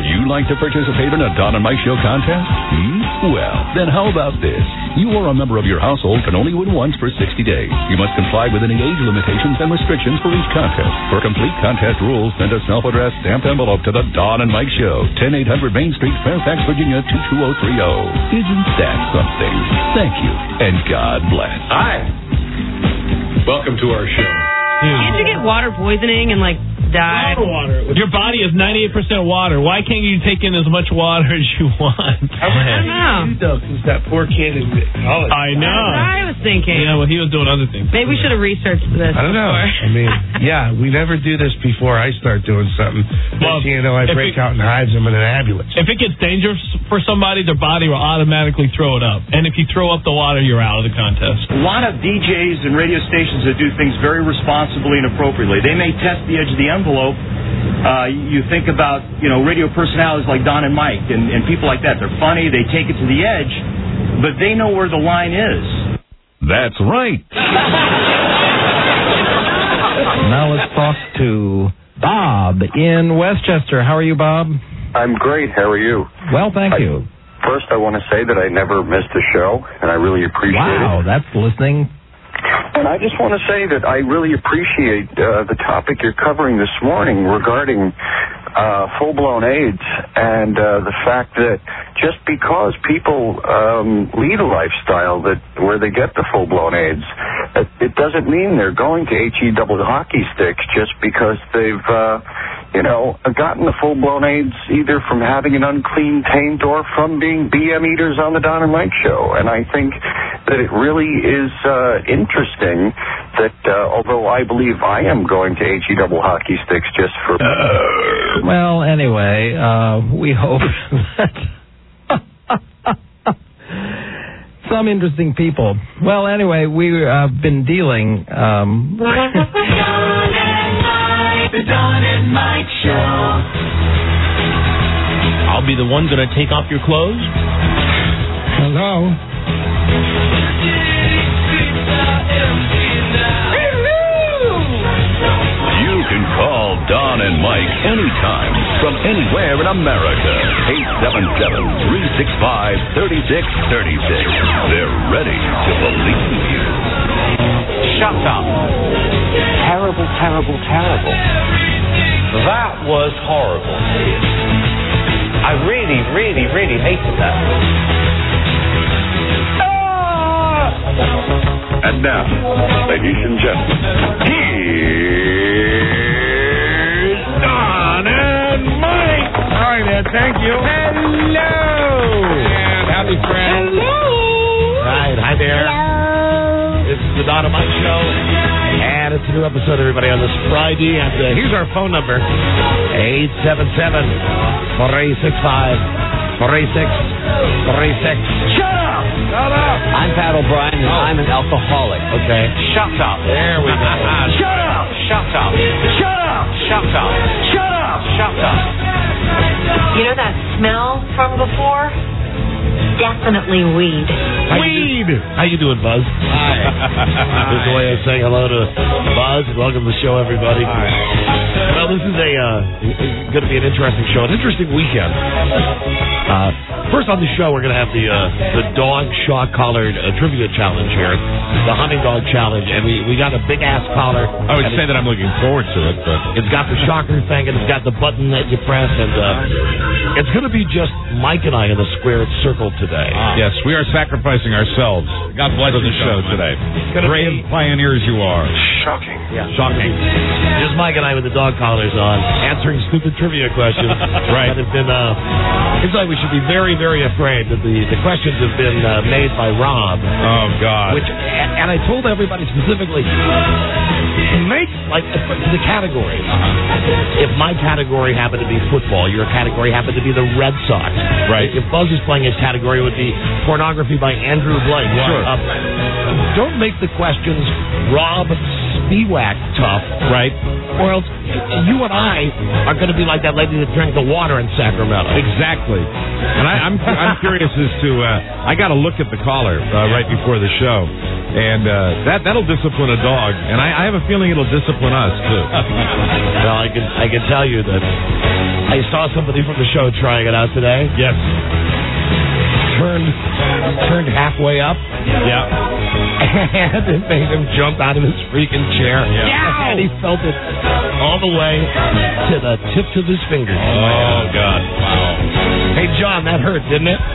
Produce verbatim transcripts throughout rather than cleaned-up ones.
you like to participate in a Don and Mike Show contest? Hmm? Well, then how about this? You or a member of your household can only win once for sixty days. You must comply with any age limitations and restrictions for each contest. For complete contest rules, send a self-addressed stamped envelope to the Don and Mike Show, ten eight hundred Main Street, Fairfax, Virginia, two two zero three zero. Isn't that something? Thank you, and God bless. Hi. Welcome to our show. Can't you get water poisoning and, like, die? Water. Your body is ninety-eight percent water. Why can't you take in as much water as you want? I don't know. Since that poor kid in college. I know. That's what I was thinking. Yeah, well, he was doing other things. Maybe we should have researched this I don't know. before. I mean, yeah, we never do this before I start doing something. Well, Next thing you know, I break it, out in hives. I'm in an ambulance. If it gets dangerous for somebody, their body will automatically throw it up. And if you throw up the water, you're out of the contest. A lot of D Js and radio stations that do things very responsibly and appropriately. They may test the edge of the envelope. Uh, you think about, you know, radio personalities like Don and Mike and, and people like that. They're funny. They take it to the edge, but they know where the line is. That's right. Now let's talk to Bob in Westchester. How are you, Bob? I'm great. How are you? Well, thank I, you. First, I want to say that I never missed a show, and I really appreciate wow, it. Wow, that's listening. And I just want to say that I really appreciate uh, the topic you're covering this morning regarding uh, full-blown AIDS and uh, the fact that just because people um, lead a lifestyle that where they get the full-blown AIDS, it, it doesn't mean they're going to H E double hockey sticks just because they've, uh, you know, gotten the full-blown AIDS either from having an unclean taint or from being B M eaters on the Don and Mike Show. And I think that it really is uh, interesting that uh, although I believe I am going to H E double hockey sticks just for... Uh, well, anyway, uh, we hope that some interesting people. Well, anyway, we've uh, been dealing... Um, The Don and Mike Show. I'll be the one going to take off your clothes. Hello. You can call Don and Mike anytime from anywhere in America. eight seven seven, three six five, three six three six. They're ready to believe you. Shut up. Terrible, terrible, terrible. That was horrible. I really, really, really hated that. And now, ladies and gentlemen, here's Don and Mike. All right, man. Thank you. Hello. And howdy, friends. Hello. Right, hi there. Hello. This is the Don and Mike Show. And it's a new episode, everybody, on this Friday. And uh, here's our phone number, eight seven seven, four six five, four six three six. Shut up! Shut up! I'm Pat O'Brien, and Oh. I'm an alcoholic. Okay. Shut up! There we go. Shut up! Shut up! Shut up! Shut up! Shut up! Shut up! You know that smell from before? Definitely weed. Weed! How you doing, Buzz? Hi. This is the way I say hello to Buzz. Welcome to the show, everybody. Hi. Well, this is a uh, going to be an interesting show, an interesting weekend. Uh, first on the show, we're going to have the uh, the dog shock collared uh, trivia challenge here, the hunting dog challenge, and we, we got a big ass collar. I would say that I'm looking forward to it, but it's got the shocker thing, and it's got the button that you press, and uh, it's going to be just Mike and I in the squared circle today. Ah. Yes, we are sacrificing ourselves. God bless the show today. Brave pioneers you are. Shocking. Yeah. Shocking. Just Mike and I with the dog collars on, answering stupid trivia questions. Right. That have been, uh, it's like we should be very, very afraid that the, the questions have been uh, made by Rob. Oh, God. Which, and I told everybody specifically, make, like, the categories. Uh-huh. If my category happened to be football, your category happened to be the Red Sox. Right. If Buzz is playing his category, it would be pornography by Andrew Blake. Sure. Uh, don't make the questions Rob Spiewak tough. Right. Or else you and I are going to be like that lady that drank the water in Sacramento. Exactly. And I, I'm I'm curious as to, uh, I got to look at the collar uh, right before the show. And uh, that, that'll discipline a dog. And I, I have a feeling it'll discipline us, too. Well, I can, I can tell you that I saw somebody from the show trying it out today. Yes. Turned, turned halfway up. Yeah. And it made him jump out of his freaking chair. Yeah. And he felt it all the way to the tips of his fingers. Oh, God. Wow. Hey, John, that hurt, didn't it?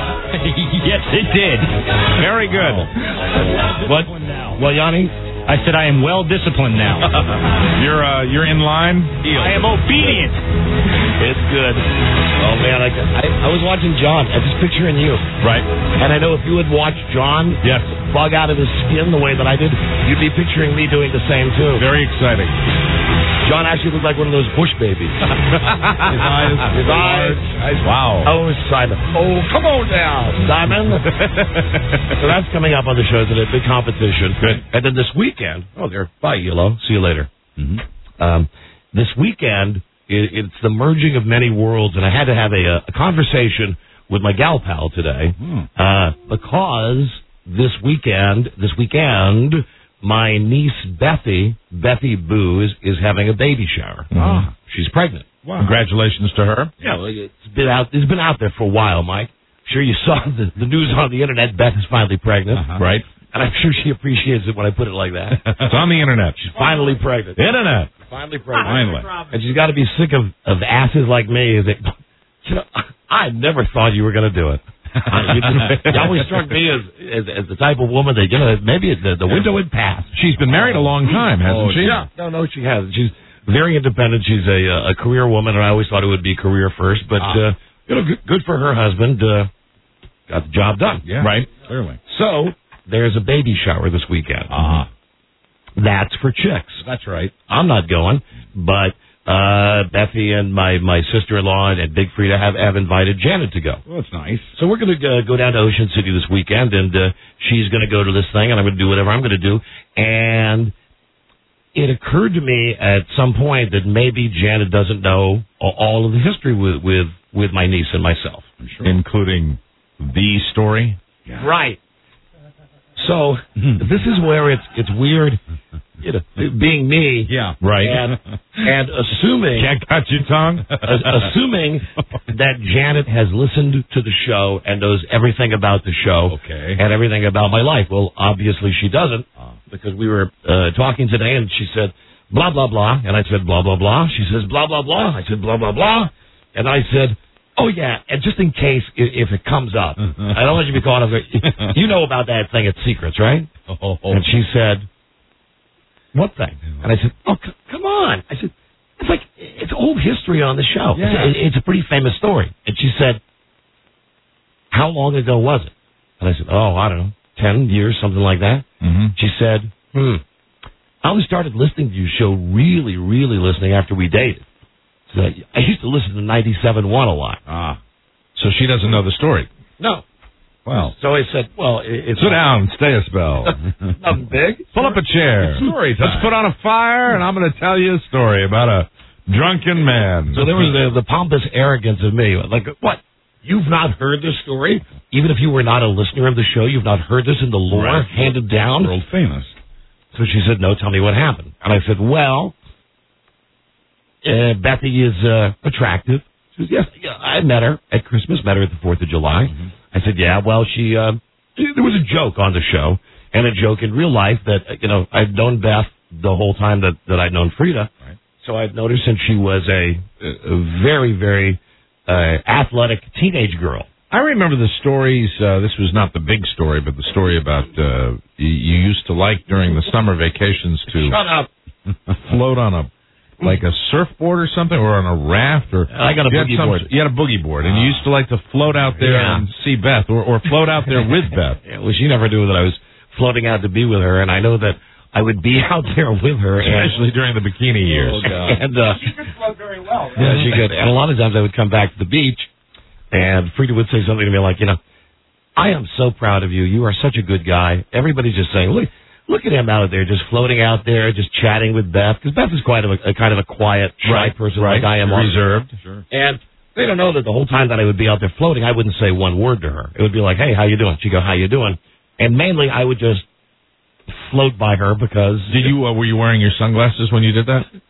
Yes, it did. Very good. What? Well, Yanni? I said I am well disciplined now. You're uh, you're in line? I am obedient. It's good. Oh, man, I, I, I was watching John. I was picturing you. Right. And I know if you had watched John yes. bug out of his skin the way that I did, you'd be picturing me doing the same, too. Very exciting. John actually looked like one of those Bush babies. his eyes. His eyes. eyes. Wow. Oh, Simon. Oh, come on now, Simon. So that's coming up on the show today. Big competition. Good. And then this weekend. Oh, there. Bye, Yellow. See you later. Mm-hmm. Um, this weekend, it, it's the merging of many worlds, and I had to have a, a conversation with my gal pal today mm. uh, because this weekend, this weekend. My niece, Bethy, Bethy Boo, is, is having a baby shower. Ah. She's pregnant. Wow. Congratulations to her. Yeah, well, it's been out It's been out there for a while, Mike. Sure you saw the, the news on the Internet. Beth is finally pregnant. Uh-huh. Right. And I'm sure she appreciates it when I put it like that. It's on the Internet. She's finally pregnant. Internet. Finally pregnant. Finally. And she's got to be sick of, of asses like me. That, you know, I never thought you were going to do it. you, you always struck me as, as as the type of woman that, you know, maybe the, the window had passed. She's been married a long time, hasn't oh, she? Yeah. No, no, she hasn't. She's very independent. She's a a career woman, and I always thought it would be career first. But, ah. uh, you know, good, good for her husband. Uh, got the job done. Yeah, right? Clearly. So, there's a baby shower this weekend. Uh-huh. That's for chicks. That's right. I'm not going, but... Uh, Bethy and my, my sister-in-law and Big Frida have, have invited Janet to go. Well, that's nice. So we're going to uh, go down to Ocean City this weekend, and uh, she's going to go to this thing, and I'm going to do whatever I'm going to do. And it occurred to me at some point that maybe Janet doesn't know all of the history with with, with my niece and myself. Sure. Including the story? Yeah. Right. So this is where it's it's weird. You know, being me, yeah, right, and, and assuming can't cut your tongue, assuming that Janet has listened to the show and knows everything about the show, okay, and everything about my life. Well, obviously she doesn't, because we were uh, talking today, and she said blah blah blah, and I said blah blah blah. She says blah blah blah. I said blah blah blah, and I said, oh yeah, and just in case if, if it comes up, I don't want you to be caught off. You know about that thing at Secrets, right? Oh. And she said, what thing? And I said, oh, c- come on. I said, it's like, it's old history on the show. Yeah. It's, a, it's a pretty famous story. And she said, how long ago was it? And I said, oh, I don't know, ten years, something like that. Mm-hmm. She said, hmm, I only started listening to your show, really, really listening after we dated. So I used to listen to ninety-seven point one a lot. Ah. So she doesn't know the story. No. Well. So I said, well, it's... Sit down, stay a spell. Nothing big. Pull up a chair. It's story time. Let's put on a fire, and I'm going to tell you a story about a drunken man. So there was the, the pompous arrogance of me. Like, what? You've not heard this story? Even if you were not a listener of the show, you've not heard this in the lore right. handed down? World famous. So she said, no, tell me what happened. And I said, well, uh, Bethy is uh, attractive. She says, yes, yeah, I met her at Christmas, met her at the fourth of July. Mm-hmm. I said, yeah, well, she, uh, there was a joke on the show and a joke in real life that, you know, I'd known Beth the whole time that, that I'd known Frida. Right. So I'd known her since she was a, a very, very uh, athletic teenage girl. I remember the stories, uh, this was not the big story, but the story about, uh, you, you used to like during the summer vacations to Shut up. float on a, like a surfboard or something, or on a raft, or I got a boogie some, board. You had a boogie board, and uh, you used to like to float out there yeah. and see Beth, or, or float out there with Beth. Yeah, well, she never knew that I was floating out to be with her, and I know that I would be out there with her, especially and, during the bikini years. Oh, God. And uh, she could float very well. Right? Yeah, she could. And a lot of times I would come back to the beach, and Frida would say something to me like, you know, I am so proud of you. You are such a good guy. Everybody's just saying, look. Look at him out there, just floating out there, just chatting with Beth. Because Beth is quite a, a kind of a quiet, shy right, person, right. like I am. Reserved. Sure. And they don't know that the whole time that I would be out there floating, I wouldn't say one word to her. It would be like, "Hey, how you doing?" She'd go, "How you doing?" And mainly, I would just float by her because. Did you? Uh, were you wearing your sunglasses when you did that?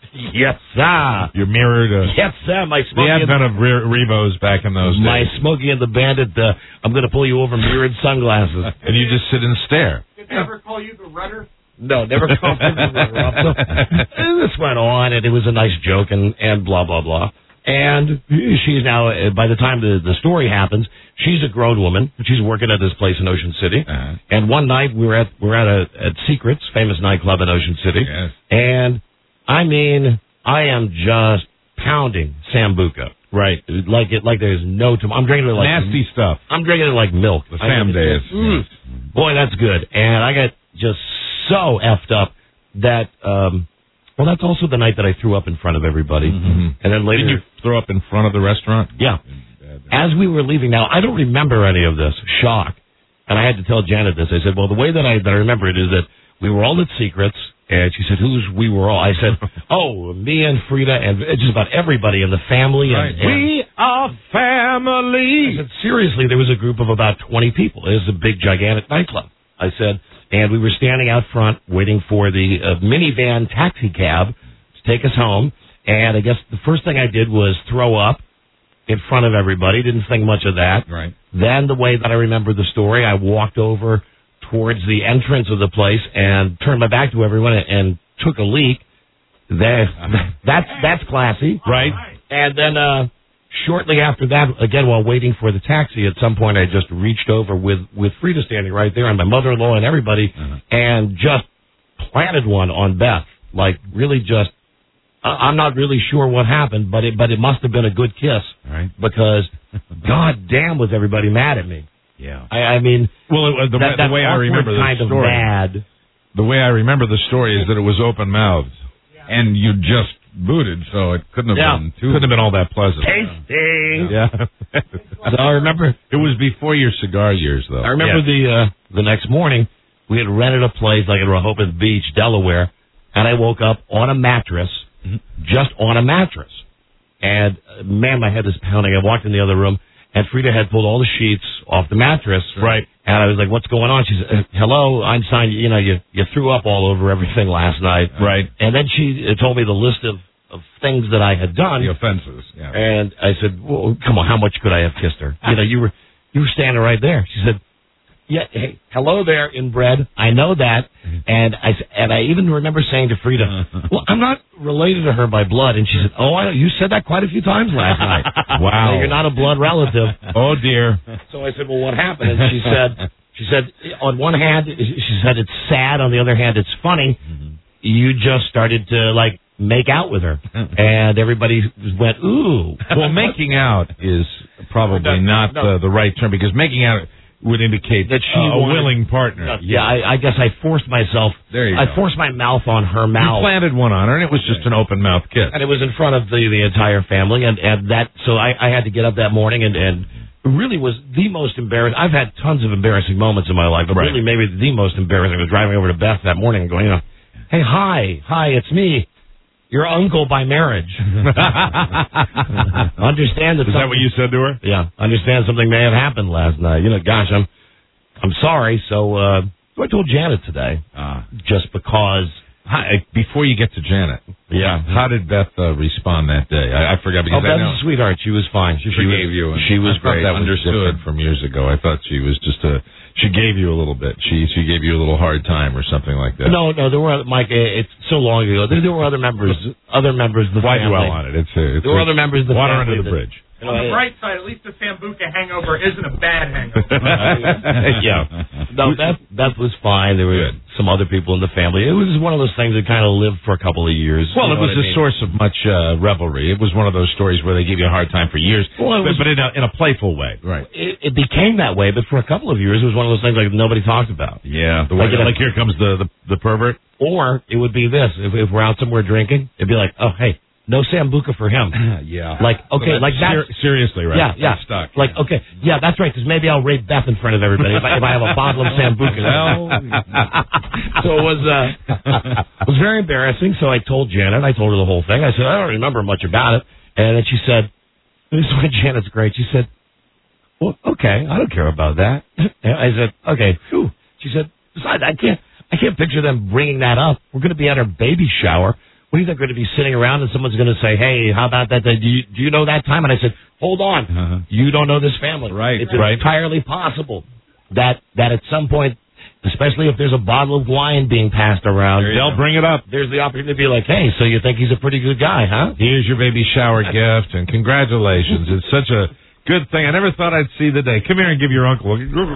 Yes, sir. Your mirrored. Uh, yes, sir. My the Smokey and advent of Re- Rebos back in those my days. Smokey and the Bandit. Uh, I'm going to pull you over mirrored sunglasses. And you just sit and stare. Did they ever call you the rudder? No, never called me the rudder. So, and this went on, and it was a nice joke, and, and blah, blah, blah. And she's now, uh, by the time the, the story happens, she's a grown woman. She's working at this place in Ocean City. Uh-huh. And one night we were at we're at a at Secrets, famous nightclub in Ocean City. Yes. And I mean, I am just pounding Sambuca. Right. Like it, like there's no tomorrow. I'm drinking it like nasty stuff. I'm drinking it like milk. The Sam days. Mm, boy, that's good. And I got just so effed up that. Um, Well, that's also the night that I threw up in front of everybody. Mm-hmm. And then later... Did you throw up in front of the restaurant? Yeah. As we were leaving, now, I don't remember any of this. Shock. And I had to tell Janet this. I said, well, the way that I, that I remember it is that we were all at Secrets, and she said, who's we were all? I said, oh, me and Frida and just about everybody in the family. And, Right. and We are family. I said, seriously, there was a group of about twenty people. It was a big, gigantic nightclub. I said... And we were standing out front waiting for the uh, minivan taxi cab to take us home. And I guess the first thing I did was throw up in front of everybody. Didn't think much of that. Right. Then the way that I remember the story, I walked over towards the entrance of the place and turned my back to everyone and, and took a leak. That, that's, that's classy. Right. And then... uh Shortly after that, again, while waiting for the taxi, at some point I just reached over with, with Frida standing right there and my mother-in-law and everybody uh-huh. and just planted one on Beth. Like, really just, I, I'm not really sure what happened, but it, but it must have been a good kiss. Right. Because, God damn, was everybody mad at me. Yeah. I, I mean, well, it, the, that, the way I remember the kind story, of mad. the way I remember the story is that it was open mouthed, yeah. And you just booted, so it couldn't have yeah. been too, couldn't have been all that pleasant. Tasty. Yeah. So I remember it was before your cigar years, though. I remember yeah. the uh, the next morning we had rented a place like in Rehoboth Beach, Delaware, and I woke up on a mattress, mm-hmm. just on a mattress, and uh, man, my head is pounding. I walked in the other room, and Frida had pulled all the sheets off the mattress, right? And I was like, "What's going on?" She said, "Hello, Einstein. You know, you you threw up all over everything last night, right?" And then she uh, told me the list of. of things that I had done. The offenses, yeah. And I said, well, come on, how much could I have kissed her? You know, you were you were standing right there. She said, yeah, hey, hello there, inbred. I know that. And I and I even remember saying to Frida, well, I'm not related to her by blood. And she said, oh, I, you said that quite a few times last night. Wow. So you're not a blood relative. Oh, dear. So I said, well, what happened? And she said, she said, on one hand, she said it's sad. On the other hand, it's funny. Mm-hmm. You just started to, like, make out with her, and everybody went, ooh. Well, making out is probably not no. the, the right term, because making out would indicate that she uh, a wanted, willing partner. Uh, yeah, I, I guess I forced myself. There you I go. forced my mouth on her mouth. You planted one on her, and it was just an open mouth kiss. And it was in front of the, the entire family, and, and that, so I, I had to get up that morning, and, and it really was the most embarrassing. I've had tons of embarrassing moments in my life, but right. really maybe the most embarrassing was driving over to Beth that morning and going, you know, hey, hi, hi, it's me. Your uncle by marriage. Understand that. Is that what you said to her? Yeah. Understand something may have happened last night. You know, gosh, I'm, I'm sorry. So, uh, I told Janet today. Uh, just because. Hi, before you get to Janet. Yeah. How did Beth uh, respond that day? I, I forgot because oh, I Beth's know. a sweetheart. She was fine. She, she forgave was, you. And she was I thought great. That was understood different from years ago. I thought she was just a. She gave you a little bit. She she gave you a little hard time or something like that. No, no, there were Mike. It's so long ago. There, there were other members, other members of the Why family. dwell on it? It's, a, it's there were other members of the water family. under the bridge. On the bright side, at least the Sambuca hangover isn't a bad hangover. Yeah. No, Beth, Beth was fine. There were Good. some other people in the family. It was one of those things that kind of lived for a couple of years. Well, you know it was a I mean? source of much uh, revelry. It was one of those stories where they give you a hard time for years, well, but, was, but in, a, in a playful way. Right. It, it became that way, but for a couple of years, it was one of those things like nobody talked about. Yeah. The way, like, like here comes the, the, the pervert. Or it would be this. If, if we're out somewhere drinking, it'd be like, oh, hey. No Sambuca for him. Yeah. Like, okay, so like that. Ser- seriously, right? Yeah, yeah. Stuck. Like, okay, yeah, that's right, because maybe I'll rape Beth in front of everybody if I, if I have a bottle of Sambuca. Well, so it was, uh, it was very embarrassing, so I told Janet, I told her the whole thing. I said, I don't remember much about it. And then she said, this is why Janet's great. She said, well, okay, I don't care about that. And I said, okay, phew. She said, besides, I can't, I can't picture them bringing that up. We're going to be at our baby shower. well, he's not going to be sitting around and someone's going to say, hey, how about that? Do you, do you know that time? And I said, hold on. Uh-huh. You don't know this family. Right. It's right. entirely possible that, that at some point, especially if there's a bottle of wine being passed around, they'll go. bring it up. There's the opportunity to be like, hey, so you think he's a pretty good guy, huh? Here's your baby shower gift, and congratulations. It's such a good thing. I never thought I'd see the day. Come here and give your uncle.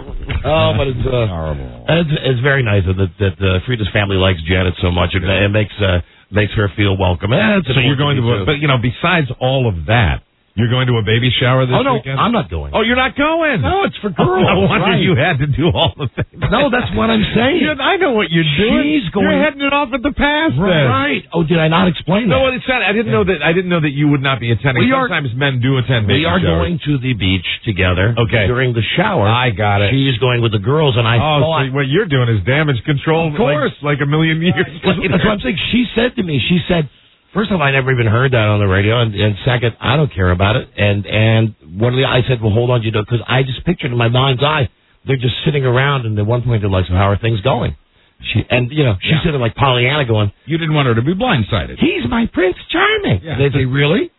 Oh, but it's uh, horrible. It's, it's very nice that that uh, Frida's family likes Janet so much. It, it makes uh, makes her feel welcome. Eh, so you're going to, a, but you know, besides all of that, you're going to a baby shower this oh, no, weekend? I'm not going. Oh, you're not going? No, it's for girls. Oh, no wonder right. you had to do all the things. No, that's what I'm saying. You're, I know what you're doing. She's going. You're heading it off at the pass. Right. Then. Oh, did I not explain that? No, it's not. I didn't yeah. know that. I didn't know that you would not be attending. We Sometimes are, men do attend baby We are showers. going to the beach together. Okay. During the shower. I got it. She's going with the girls, and I oh, thought. So what you're doing is damage control. Of course. Like, like a million years. That's what I'm saying. She said to me. She said. First of all, I never even heard that on the radio, and, and second, I don't care about it. And and one of the I said, well, hold on, you know, because I just pictured in my mind's eye they're just sitting around, and at one point they're like, so how are things going? She and you know she's yeah. sitting like Pollyanna, going, you didn't want her to be blindsided. He's my Prince Charming. Yeah. They say, really?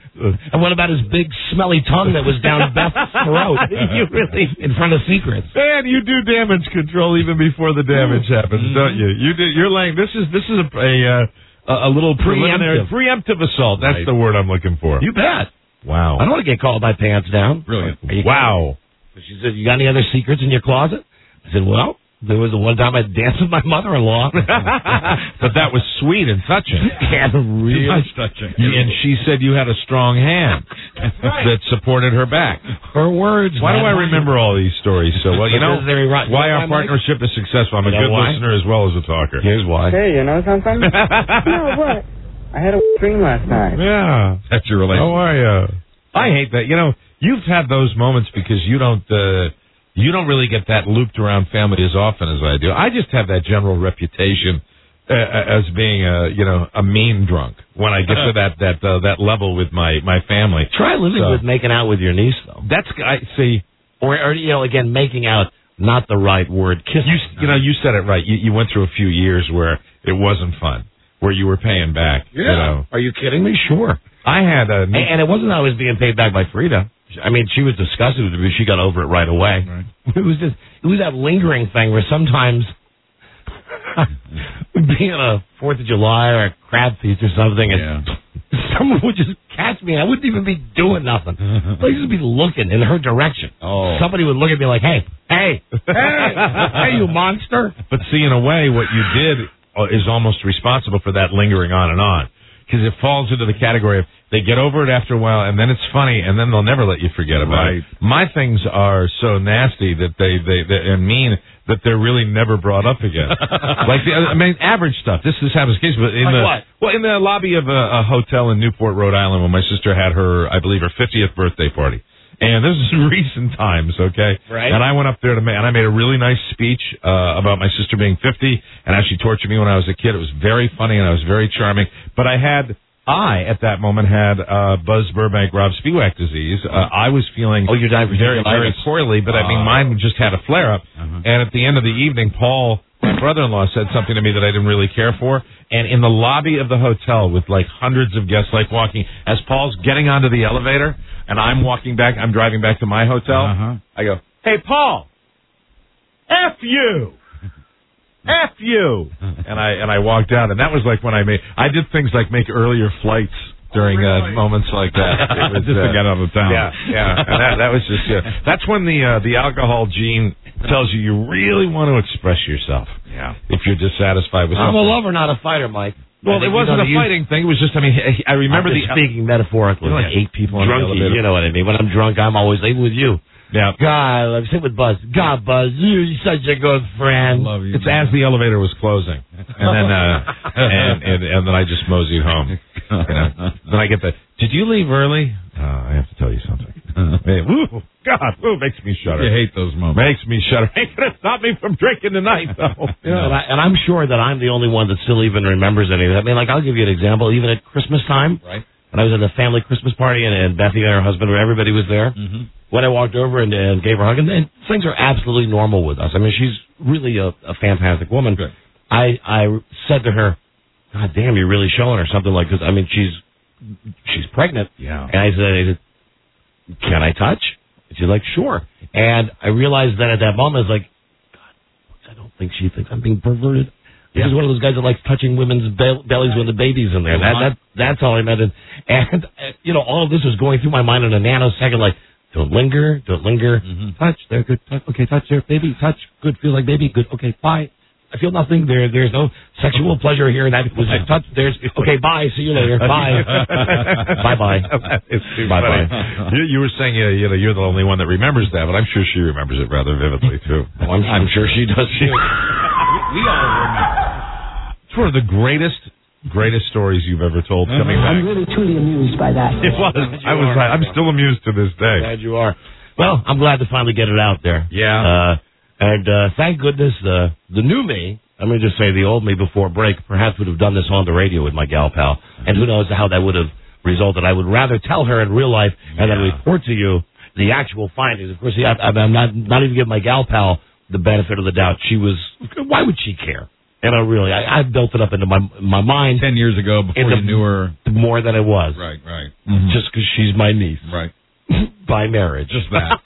And what about his big smelly tongue that was down Beth's throat? You really in front of secrets? Man, you do damage control even before the damage happens, mm-hmm. don't you? You do. You're laying. This is this is a. a uh, A, a little preliminary preemptive, preemptive assault. That's right. the word I'm looking for. You bet. Wow. I don't want to get called by pants down. Brilliant. Wow. She said, you got any other secrets in your closet? I said, well, there was the one time I danced with my mother-in-law. But that was sweet and touching. Yeah, really touching. And she said you had a strong hand right. that supported her back. Her words. Why do I remember all these stories so well? You know right. why you our partnership is successful. I'm a good why? listener as well as a talker. Here's why. Hey, you know something? No, what? I had a dream last night. Yeah. That's your relationship. How are you? I hate that. You know, you've had those moments because you don't... Uh, You don't really get that looped around family as often as I do. I just have that general reputation uh, as being a you know a mean drunk when I get to that that uh, that level with my, my family. Try living so, with making out with your niece though. That's I see, or, or you know again making out not the right word. Kiss. You you know you said it right. You you went through a few years where it wasn't fun, where you were paying back. Yeah. You know. Are you kidding me? Sure. I had a and, and it wasn't I was being paid back by Frida. I mean, she was disgusted with me. She got over it right away. Right. It was just, it was that lingering thing where sometimes we'd be on a Fourth of July or a crab feast or something, and yeah. someone would just catch me. I wouldn't even be doing nothing. I'd just be looking in her direction. Oh. Somebody would look at me like, "Hey, hey, hey, hey, you monster!" But see, in a way, what you did is almost responsible for that lingering on and on. Because it falls into the category of they get over it after a while, and then it's funny, and then they'll never let you forget about right. it. My things are so nasty that they, they, they and mean that they're really never brought up again. Like the, I mean, average stuff. This this happens occasionally, but in like the what? well, in the lobby of a, a hotel in Newport, Rhode Island, when my sister had her, I believe, her fiftieth birthday party. And this is recent times, okay? Right. And I went up there to make, and I made a really nice speech uh, about my sister being fifty, and how she tortured me when I was a kid. It was very funny, and I was very charming. But I had, I at that moment had uh, Buzz Burbank, Rob Spiewak disease. Uh, I was feeling oh, you're dying very, very poorly, but I mean, mine just had a flare up. Uh-huh. And at the end of the evening, Paul, my brother-in-law, said something to me that I didn't really care for. And in the lobby of the hotel with like hundreds of guests like walking, as Paul's getting onto the elevator and I'm walking back, I'm driving back to my hotel, uh-huh. I go, hey, Paul, F you. F you. And I and I walked out, and that was like when I made, I did things like make earlier flights during uh, moments like that. It was, just to uh, get out of town. Yeah, yeah. And that, that was just, uh, that's when the uh, the alcohol gene tells you you really want to express yourself. Yeah. If you're dissatisfied with I'm something. a lover, not a fighter, Mike. Well, it wasn't a fighting thing. It was just, I mean, I remember I'm the... speaking metaphorically. You know, like eight people on the Drunky, elevator. you know what I mean. When I'm drunk, I'm always even with you. Yeah. God, I'm sitting with Buzz. God, Buzz, you're such a good friend. I love you. It's as the elevator was closing. And then uh, and, and and then I just moseyed home. You know? Then I get the, did you leave early? Uh, I have to tell you something. Hey, woo, God, woo, makes me shudder. You hate those moments. Makes me shudder. Ain't going to stop me from drinking tonight, though. You know, and, I, and I'm sure that I'm the only one that still even remembers any of that. I mean, like, I'll give you an example. Even at Christmas time, right? when I was at the family Christmas party, and, and Bethy and her husband, where everybody was there, mm-hmm. when I walked over and, and gave her a hug, and, and things are absolutely normal with us. I mean, she's really a, a fantastic woman. Good. I, I said to her, God damn, you're really showing her something like this. I mean, she's she's pregnant. Yeah. And I said, I said, can I touch? And she's like, sure. And I realized that at that moment, I was like, God, I don't think she thinks I'm being perverted. This Yeah. is one of those guys that likes touching women's be- bellies when the baby's in there. That, that, that's all I meant. And, and uh, you know, all of this was going through my mind in a nanosecond, like, don't linger, don't linger. Mm-hmm. Touch, there, good. Touch, okay, touch there, baby, touch. Good, feel like baby, good. Okay, bye. I feel nothing. There, there's no sexual pleasure here. That was a touch. There's okay. Bye. See you later. Bye. bye. Bye. It's too bye. funny. Bye. You, you were saying uh, you know you're the only one that remembers that, but I'm sure she remembers it rather vividly too. Oh, I'm, I'm sure she does too. We all remember. It's one of the greatest, greatest stories you've ever told. Uh-huh. Coming back, I'm really truly amused by that. it was. I was. Are. I'm still amused to this day. Glad you are. Well, I'm glad to finally get it out there. Yeah. Uh, and uh, thank goodness the the new me. I'm going to just say the old me before break perhaps would have done this on the radio with my gal pal. And who knows how that would have resulted. I would rather tell her in real life and then report to you the actual findings. Of course, I, I'm not not even giving my gal pal the benefit of the doubt. She was, why would she care? And I really, I, I built it up into my my mind. Ten years ago, before you knew her. More than it was. Right, right. Mm-hmm. Just because she's my niece. Right. By marriage. Just that.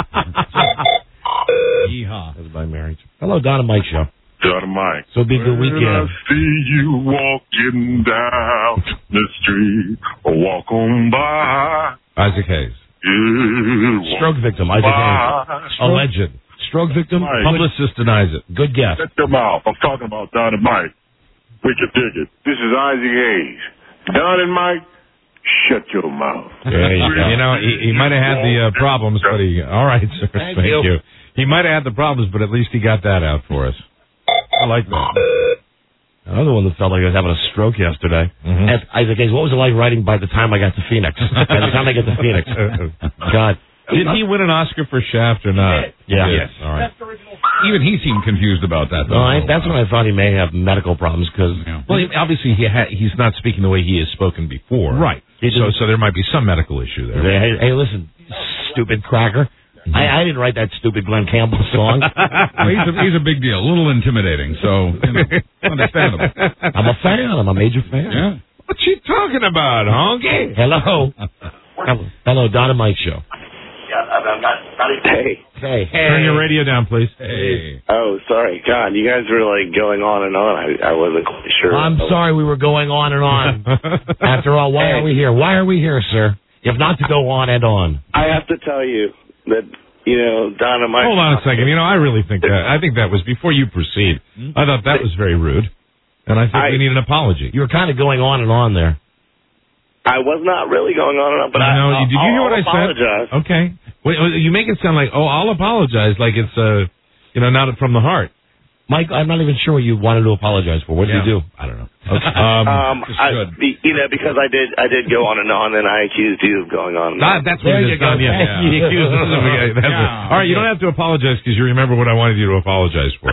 Yeehaw. That's by marriage. Hello, Don and Mike Show. Don and Mike. So be good weekend. When I see you walking down the street or walk on by. Isaac Hayes. Yeah, Stroke victim, Isaac Hayes. A legend. Stroke victim, Mike. publicist denies it. Good guess. Shut your mouth. I'm talking about Don and Mike. We can dig it. This is Isaac Hayes. Don and Mike, shut your mouth. There you go. You know, he, he might have had the uh, problems, but he... All right, sir. Thank Thank you. you. He might have had the problems, but at least he got that out for us. I like that. Another one that felt like I was having a stroke yesterday. Mm-hmm. Asked Isaac Hayes, what was it like writing by the time I got to Phoenix? By the time I get to Phoenix. God. Did he win an Oscar for Shaft or not? Yeah. Yes. All right. Even he seemed confused about that. No, I, that's when I thought he may have medical problems because... Yeah. Well, he- obviously he ha- he's not speaking the way he has spoken before. Right. He So, just- so there might be some medical issue there. Hey, hey, listen, stupid cracker. I, I didn't write that stupid Glenn Campbell song. Well, he's, a, he's a big deal, a little intimidating, so you know, understandable. I'm a fan. I'm a major fan. Yeah. What you talking about, honky? Hello. Hello, Hello, Don and Mike Show. Yeah, I'm not, not even... Hey. Hey, hey. Turn your radio down, please. Hey. Oh, sorry. God, you guys were, like, going on and on. I, I wasn't quite sure. I'm sorry we were going on and on. After all, why Hey. are we here? Why are we here, sir? If not to go on and on. I have to tell you that, you know, Don and Mike... Hold on a second. You know, I really think that, I think that was, before you proceed, I thought that was very rude. And I think I- we need an apology. You were kind of going on and on there. I was not really going on and on, but I, No, I'll, did you hear I'll what I apologize. said? Okay. Wait, you make it sound like, oh, I'll apologize, like it's, uh, you know, not from the heart. Mike, I'm not even sure what you wanted to apologize for. What did Yeah. you do? I don't know. Okay. Um, Um, I, be- you know, because I did, I did go on and on, and I accused you of going on and on. that, that's what There it you is, go. Don, yeah. Yeah. You accused us of it. That's it. Yeah. All right, you don't have to apologize because you remember what I wanted you to apologize for.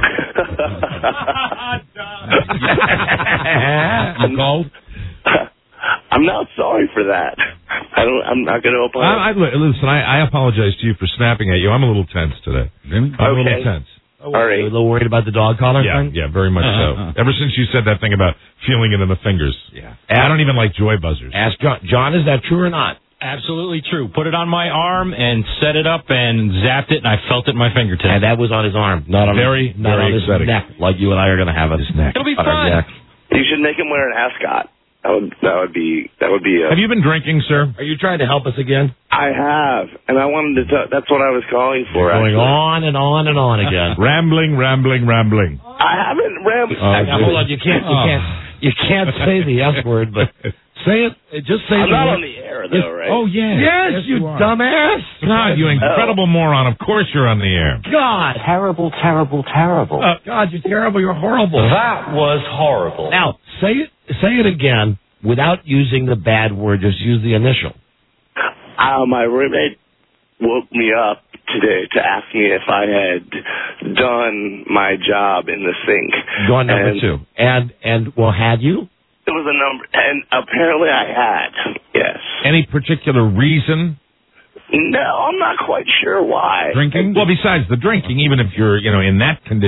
You called? I'm not sorry for that. I don't. I'm not going to apologize. I, I, listen, I, I apologize to you for snapping at you. I'm a little tense today. Really? I'm a little Okay. tense. All right. You're a little worried about the dog collar Yeah, thing? yeah, very much so. Ever since you said that thing about feeling it in the fingers. Yeah. I don't even like joy buzzers. Ask John. John, is that true or not? Absolutely true. Put it on my arm and set it up and zapped it, and I felt it in my fingertips. And that was on his arm, not on Very, his, not very on his exciting. neck, like you and I are going to have it. His neck. It'll be On our fun. neck. You should make him wear an ascot. That would. That would be. That would be. A, Have you been drinking, sir? Are you trying to help us again? I have, and I wanted to. Tell, that's what I was calling for. Going actually. on and on and on again. Rambling, rambling, rambling. I haven't rambled. Oh, Now, hold on, you can't, you can't, you can't say the S word, but say it. Just say I'm the not word. on the air though, right? Oh, yes. Yes, you are. dumbass. God, you incredible moron. Of course you're on the air. God. Terrible, terrible, terrible. Uh, God, you're terrible. You're horrible. That was horrible. Now, say it, say it again without using the bad word. Just use the initial. Uh, my roommate woke me up today to ask me if I had done my job in the sink. Gone number And two. And, and, well, had you? It was a number, and apparently I had. Yes. Any particular reason? No, I'm not quite sure why. Drinking? Well, besides the drinking, even if you're, you know, in that condition,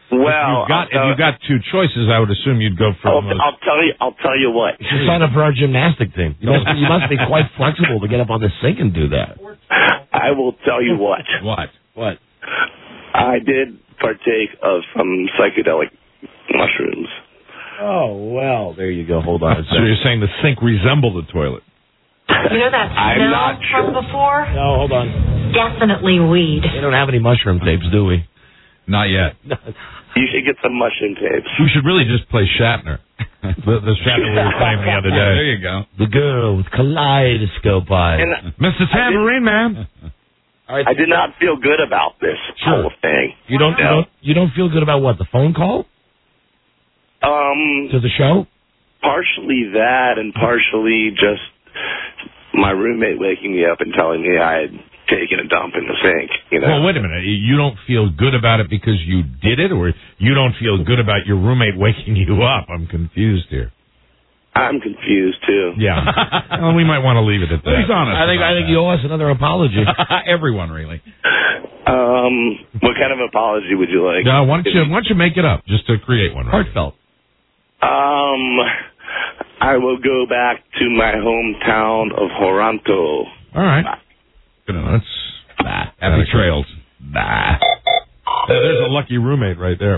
Well, if you've got, I'll, if you've got two choices, I would assume you'd go for I'll, the most. I'll tell you. I'll tell you what. You should sign up for our gymnastic team. You must, you must be quite flexible to get up on the sink and do that. I will tell you what. What? What? I did partake of some psychedelic mushrooms. Oh, well, there you go. Hold on a So second. you're saying the sink resembled the toilet? You know that I'm smell not from sure. before? No, hold on. Definitely weed. We don't have any mushroom tapes, do we? Not yet. You should get some mushroom tapes. We should really just play Shatner. the, the Shatner we were playing the other day. There you go. The girl with kaleidoscope eyes. And Mister Tambourine Man. All right, I did not feel good about this Sure. whole thing. You don't, you No. don't you don't feel good about what, the phone call Um, to the show? partially that, and partially just my roommate waking me up and telling me I had taken a dump in the sink. You know. Well, wait a minute. You don't feel good about it because you did it, or you don't feel good about your roommate waking you up? I'm confused here. I'm confused too. Yeah. Well, we might want to leave it at that. He's honest. I think I think you owe us another apology. Everyone, really. Um, what kind of apology would you like? No, why don't you why don't you make it up just to create one? Right? Heartfelt. Um, I will go back to my hometown of Toronto. All right. Good enough. That's nah. Happy trails. Nah. There's a lucky roommate right there.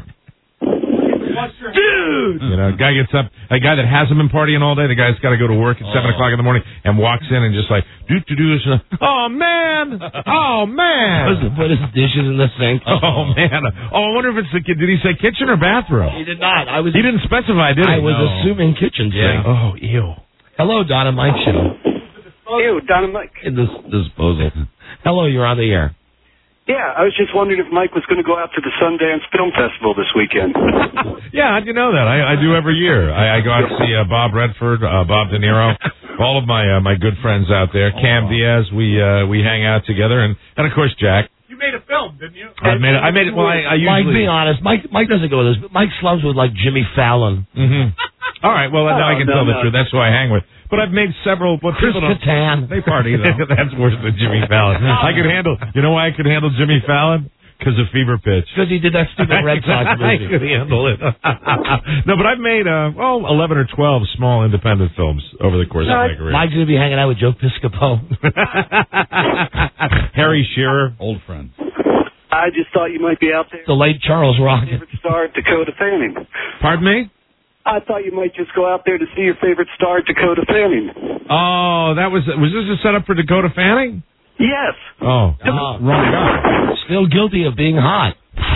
Dude! You know, a guy gets up, a guy that hasn't been partying all day, the guy's got to go to work at oh. seven o'clock in the morning and walks in and just like, do do do. Oh, man! Oh, man! Put his dishes in the sink. Oh, man. Oh, I wonder if it's the kid. Did he say kitchen or bathroom? He did not. I was. He didn't specify, did he? I was no. assuming kitchen sink. Yeah. Oh, ew. Hello, Don and Mike Show. Ew, Don and Mike. In this disposal. Hello, you're on the air. Yeah, I was just wondering if Mike was going to go out to the Sundance Film Festival this weekend. Yeah, how'd you know that? I, I do every year. I, I go out to see uh, Bob Redford, uh, Bob De Niro, all of my uh, my good friends out there. Cam Diaz, we uh, we hang out together, and, and of course Jack. You made a film, didn't you? I made it. I made it. Well, I, I usually. Mike, be honest. Mike Mike doesn't go with this. But Mike slubs with like Jimmy Fallon. Mm-hmm. All right. Well, now oh, I can no, tell no. the truth. That's who I hang with. But I've made several. But Chris people don't- Kattan. They party though. That's worse than Jimmy Fallon. I could handle. You know why I could handle Jimmy Fallon? Because of Fever Pitch. Because he did that stupid Red Sox movie. I could handle it. No, but I've made uh, well eleven or twelve small independent films over the course No, of my career. Mike's gonna be hanging out with Joe Piscopo. Harry Shearer, old friend. I just thought you might be out there. The late Charles Rocket. Favorite star, Dakota Fanning. Pardon me? I thought you might just go out there to see your favorite star, Dakota Fanning. Oh, that was was this a setup for Dakota Fanning? Yes. Oh, Oh. wrong guy. Still guilty of being hot.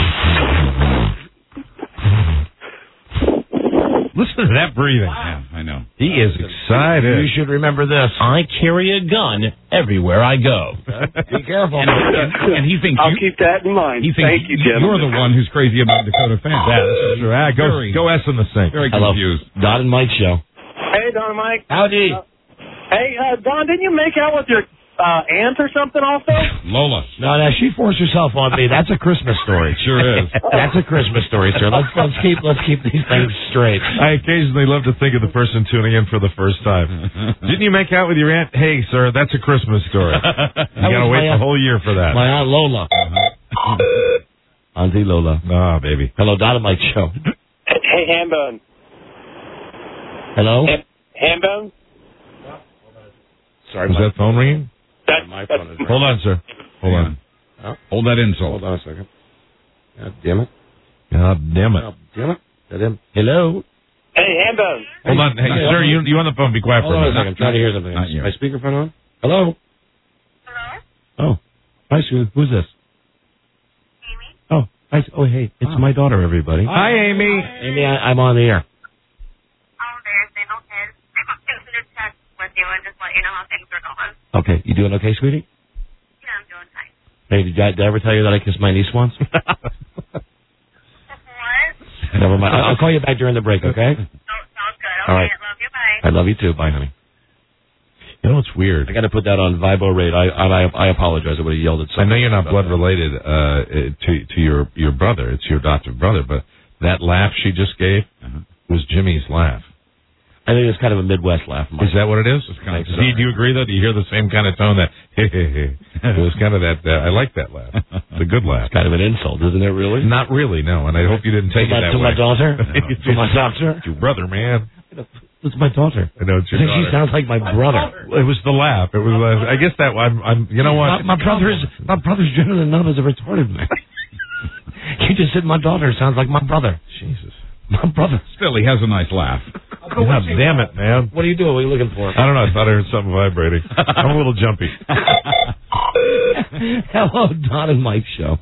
Listen to that breathing. Yeah, I know. He is excited. You should remember this. I carry a gun everywhere I go. Be careful. And, and, and he thinks I'll you, keep that in mind. he thinks Thank you, you're gentlemen. the one who's crazy about Dakota fans. Yeah, this is true. Ah, go, Very- go S in the sink. Very Hello. confused. Don and Mike Show. Hey, Don and Mike. Howdy. Uh, hey, uh, Don, didn't you make out with your uh, aunt or something also? Lola. No, no, she forced herself on me. That's a Christmas story. Sure is. That's a Christmas story, sir. Let's let's keep let's keep these things straight. I occasionally love to think of the person tuning in for the first time. Didn't you make out with your aunt? Hey, sir, that's a Christmas story. You gotta was wait my the aunt- whole year for that. My aunt Lola. Auntie Lola. Ah, baby. Hello, Don and Mike Show. Hey, Hambone. Hello. Ham- Hambone? Sorry, Was that phone ringing? That's, My that's, phone is- Hold on, sir. Hold on. Huh? Hold that insult. Hold on a second. God damn it. God damn it. God damn it. That him. Hello. Hey, Hambone. Hold on. Hey, Hey, sir, hold you you on the phone. Be quiet Hold for on a a second. minute. I'm trying to hear something. Not you. My speakerphone on? Hello. Hello. Oh. Hi, Sue. Who's this? Amy. Oh. Hi. Oh, hey. It's my daughter, everybody. Hi, Amy. Amy, I, I'm on the air. Okay. You doing okay, sweetie? Yeah, I'm doing fine. Hey, did I, did I ever tell you that I kissed my niece once? What? Never mind. I'll, I'll call you back during the break, okay? Oh, sounds good. Okay, All right. love you. Bye. I love you too. Bye, honey. You know what's weird? I got to put that on Vibo rate. I I, I apologize. I would have yelled at I somebody. know you're not about blood that. related uh, to to your your brother. It's your adopted brother, but that laugh she just gave Uh-huh. was Jimmy's laugh. I I think it's kind of a Midwest laugh. Mike. Is that what it is? It's kind of, so. do, you, do you agree, though? Do you hear the same kind of tone? That it was kind of that, uh, I like that laugh. It's a good laugh. It's kind of an insult, isn't it, really? Not really, no, and I hope you didn't take to it my, that to way. my daughter? No. To my daughter? It's your brother, man. It's my daughter. I know, it's your I think daughter. she sounds like my brother. It was the laugh. It was. Uh, I guess that I'm. I'm you know what? My, my brother is my brother's generally known as a retarded man. You just said my daughter sounds like my brother. Jesus, my brother. Still, he has a nice laugh. God damn it, man! What are you doing? What are you looking for? I don't know. I thought I heard something vibrating. I'm a little jumpy. Hello, Don and Mike show.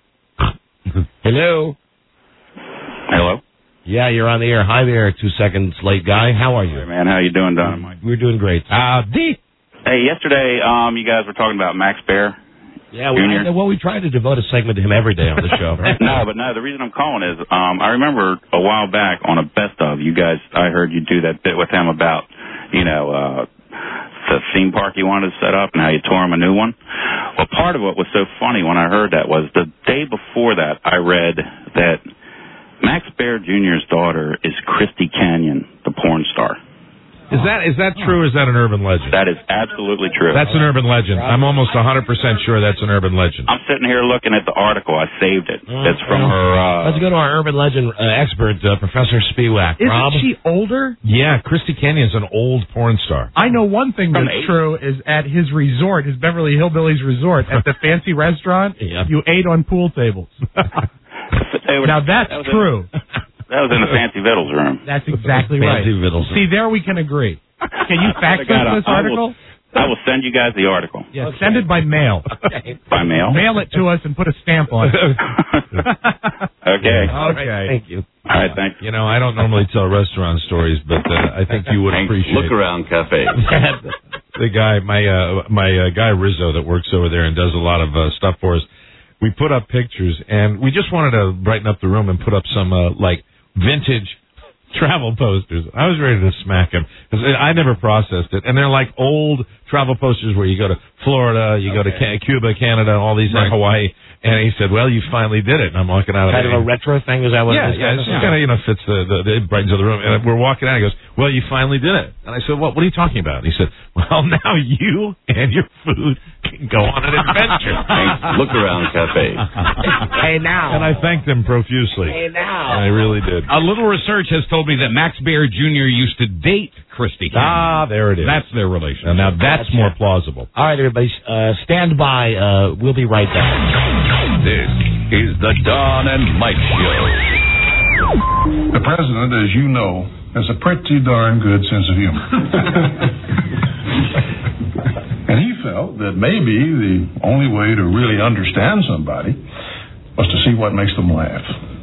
Hello. Hello. Yeah, you're on the air. Hi there, two seconds late guy. How are you? Hey, man, how you doing, Don and Mike? We're doing great. Uh, D. Hey, yesterday, um, you guys were talking about Max Baer. Yeah, we, I, well, we try to devote a segment to him every day on the show. No, but no, the reason I'm calling is um, I remember a while back on a best of, you guys, I heard you do that bit with him about, you know, uh, the theme park you wanted to set up and how you tore him a new one. Well, part of what was so funny when I heard that was the day before that I read that Max Baer Junior's daughter is Christy Canyon, the porn star. Is that is that true or is that an urban legend? That is absolutely true. That's an urban legend. I'm almost one hundred percent sure that's an urban legend. I'm sitting here looking at the article. I saved it. Uh, it's from well, her... Uh, let's go to our urban legend uh, expert, uh, Professor Spiewak. Isn't Rob? she older? Yeah, Christy Canyon's an old porn star. I know one thing From that's eight. true is at his resort, his Beverly Hillbillies resort, at the fancy restaurant, Yeah. you ate on pool tables. they were- Now that's that was true. In, that was in the Fancy Vittles room. That's exactly right. Fancy Vittles. See, there we can agree. Can you fax us God, this I article? will, I will send you guys the article. Yeah, send it by mail. By mail? Mail it to us and put a stamp on it. Okay. Okay. Thank you. All right, thanks. You know, I don't normally tell restaurant stories, but uh, I think you would appreciate Look around cafe. the guy, my uh, my uh, guy Rizzo that works over there and does a lot of uh, stuff for us. We put up pictures, and we just wanted to brighten up the room and put up some uh, like vintage travel posters. I was ready to smack him because I never processed it, and they're like old travel posters where you go to Florida, you go to Ca- Cuba, Canada, all these Right. in Hawaii. And he said, "Well, you finally did it." And I'm walking out of Kind there. of a retro thing, is that what Yeah, it is? yeah, it's just kind of, you know, fits the, the, the, it brightens up the room. And we're walking out, he goes, "Well, you finally did it." And I said, "What, what are you talking about?" And he said, "Well, now you and your food can go on an adventure." Look around cafe. Hey, now. And I thanked him profusely. Hey, now. I really did. A little research has told me that Max Baer Junior used to date Christy Canyon. Ah, there it is. That's their relationship. Now, now that's more plausible. All right, everybody, uh, stand by. Uh, we'll be right back. This is the Don and Mike Show. The president, as you know, has a pretty darn good sense of humor. And he felt that maybe the only way to really understand somebody was to see what makes them laugh.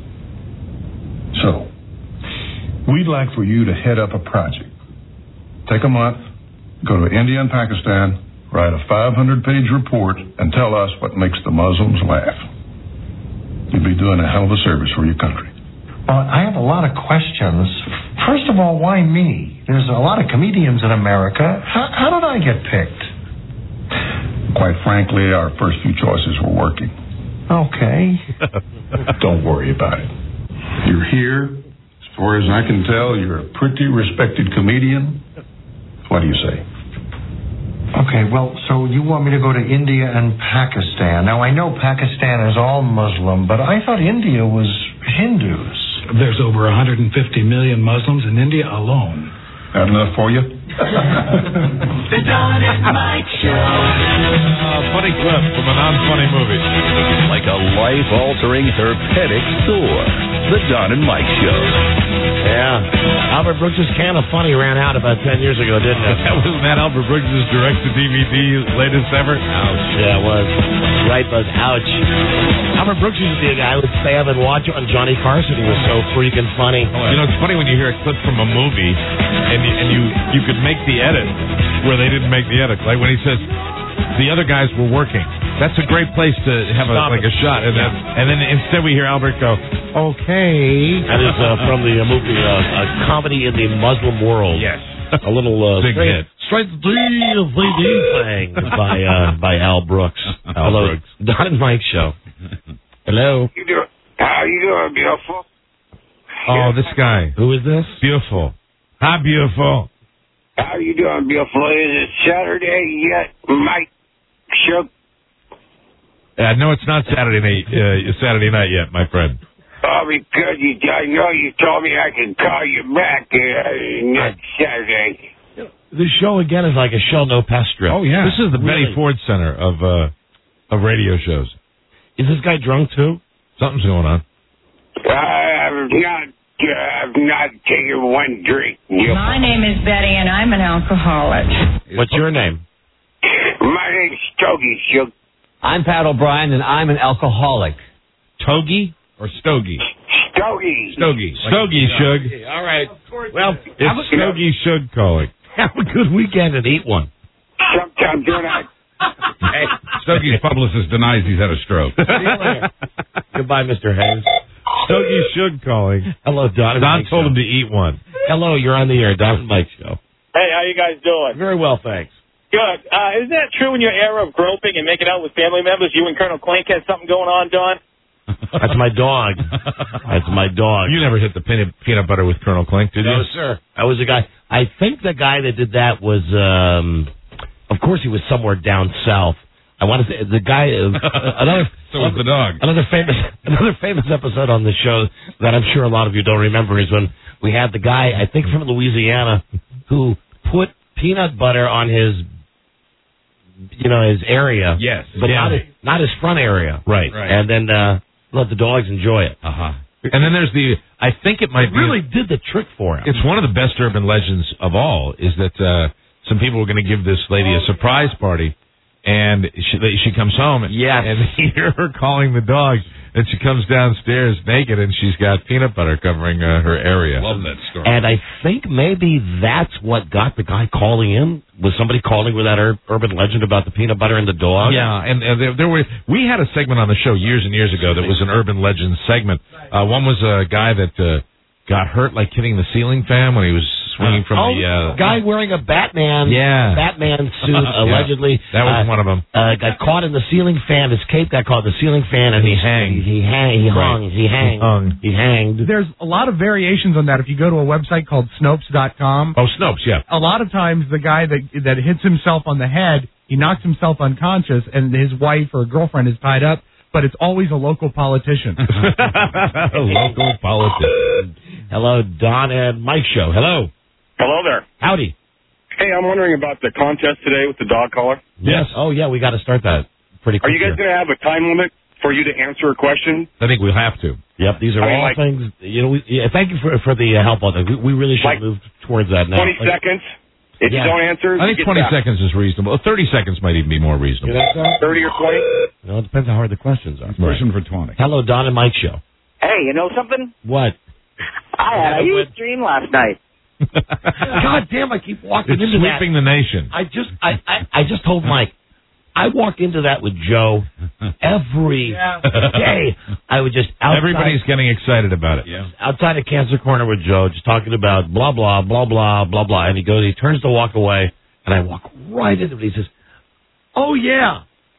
So, we'd like for you to head up a project. Take a month, go to India and Pakistan, write a five hundred page report, and tell us what makes the Muslims laugh. You'd be doing a hell of a service for your country. Well, I have a lot of questions. First of all, why me? There's a lot of comedians in America. How, how did I get picked? Quite frankly, our first few choices were working. Okay. Don't worry about it. You're here. As far as I can tell, you're a pretty respected comedian. What do you say? Okay, well, so you want me to go to India and Pakistan. Now, I know Pakistan is all Muslim, but I thought India was Hindus. There's over one hundred fifty million Muslims in India alone. That enough for you? The Don and Mike Show. Uh, funny clip from a non-funny movie. Like a life-altering herpetic Thor. The Don and Mike Show. Yeah. Albert Brooks' can of funny ran out about ten years ago, didn't it? That wasn't that Albert Brooks' direct-to-D V D latest ever? Ouch. Yeah, it was. Right, Buzz. Ouch. Albert Brooks used to be a guy who would stay up and watch on Johnny Carson. He was so freaking funny. You know, it's funny when you hear a clip from a movie and you, and you, you could make the edit where they didn't make the edit. Like when he says, the other guys were working. That's a great place to have a, like a shot. And then, and then instead we hear Albert go, okay. That is uh, from the uh, movie uh, A Comedy in the Muslim World. Yes. A little uh, Big straight, hit. straight to the V D thing by, uh, by Al Brooks. Al Hello. Brooks. Don and Mike Show. Hello. You doing? How you doing, beautiful? Oh, this guy. Who is this? Beautiful. Hi, beautiful. How you doing, beautiful? Is it Saturday yet, Mike Shook? Uh, no, it's not Saturday night. Uh, Saturday night yet, my friend. Oh, because you, I know you told me I can call you back uh, next Saturday. This show again is like a show no pestro. Oh yeah, this is the really? Betty Ford Center of uh, of radio shows. Is this guy drunk too? Something's going on. I've not, uh, I've not taken one drink. My name is Betty, and I'm an alcoholic. What's your name? My name's Stogie Shook. I'm Pat O'Brien, and I'm an alcoholic. Togie or Stogie? Stogie. Stogie. Stogie Shug. All right. Well, it's Stogie Shug calling. Have a good weekend and eat one. Sometimes when I... Hey, Stogie's publicist denies he's had a stroke. See you later. Goodbye, Mister Hayes. Stogie Shug calling. Hello, Don. Don told him to eat one. Hello, you're on the air. Don and Mike Show. Hey, how you guys doing? Very well, thanks. Good. Uh, isn't that true in your era of groping and making out with family members? You and Colonel Clink had something going on, Don? That's my dog. That's my dog. You never hit the peanut, peanut butter with Colonel Clink, did you? No, sir. I was a guy. I think the guy that did that was, um, of course, he was somewhere down south. I want to say the guy. Uh, another. So was the dog. Another famous, another famous episode on the show that I'm sure a lot of you don't remember is when we had the guy, I think from Louisiana, who put peanut butter on his, you know, his area. Yes. But Yeah. not his, not his front area. Right. Right. And then uh, let the dogs enjoy it. Uh huh. And then there's the. I think it might It be. really did the trick for him. It's one of the best urban legends of all. Is that uh, some people were going to give this lady a surprise party, and she she comes home and, Yes. and they hear her calling the dog, and she comes downstairs naked, and she's got peanut butter covering uh, her area. Love that story. And I think maybe that's what got the guy calling in. Was somebody calling with that ur- urban legend about the peanut butter and the dog? Yeah, and, and there, there were. We had a segment on the show years and years ago that was an urban legend segment. Uh, one was a guy that uh, got hurt like hitting the ceiling fan when he was swinging from oh, the uh, guy wearing a Batman, Yeah. Batman suit allegedly. that was uh, one of them. Uh, got caught in the ceiling fan. His cape got caught in the ceiling fan, and He he hanged. He, he hang. He hung. Right. He hanged. He hung. He hanged. There's a lot of variations on that. If you go to a website called Snopes dot com, Oh, Snopes, yeah. a lot of times the guy that that hits himself on the head, he knocks himself unconscious, and his wife or girlfriend is tied up, but it's always a local politician. Local politician. Hello, Don and Mike Show. Hello. Hello there. Howdy. Hey, I'm wondering about the contest today with the dog collar. Yes. Oh, yeah. We got to start that pretty Are quick. you guys going to have a time limit for you to answer a question? I think we'll have to. Yep. These are I mean, all like- things. You know. We, yeah, thank you for for the uh, help on that. We, we really should Like move towards that now. twenty Like- seconds? If Yeah. you don't answer, I you think get twenty that. seconds is reasonable. thirty seconds might even be more reasonable. You think so? thirty or twenty? No, it depends how hard the questions are. Pushing for twenty. Hello, Don and Mike Show. Hey, you know something? What? I had a huge dream last night. God damn! I keep walking It's into that. sweeping the nation. I just, I, I, I just told Mike, I walk into that with Joe every day. I would just outside, Everybody's getting excited about it. Yeah. outside of Cancer Corner with Joe, just talking about blah blah blah blah blah blah, and he goes, he turns to walk away, and I walk right into it. He says, "Oh yeah,"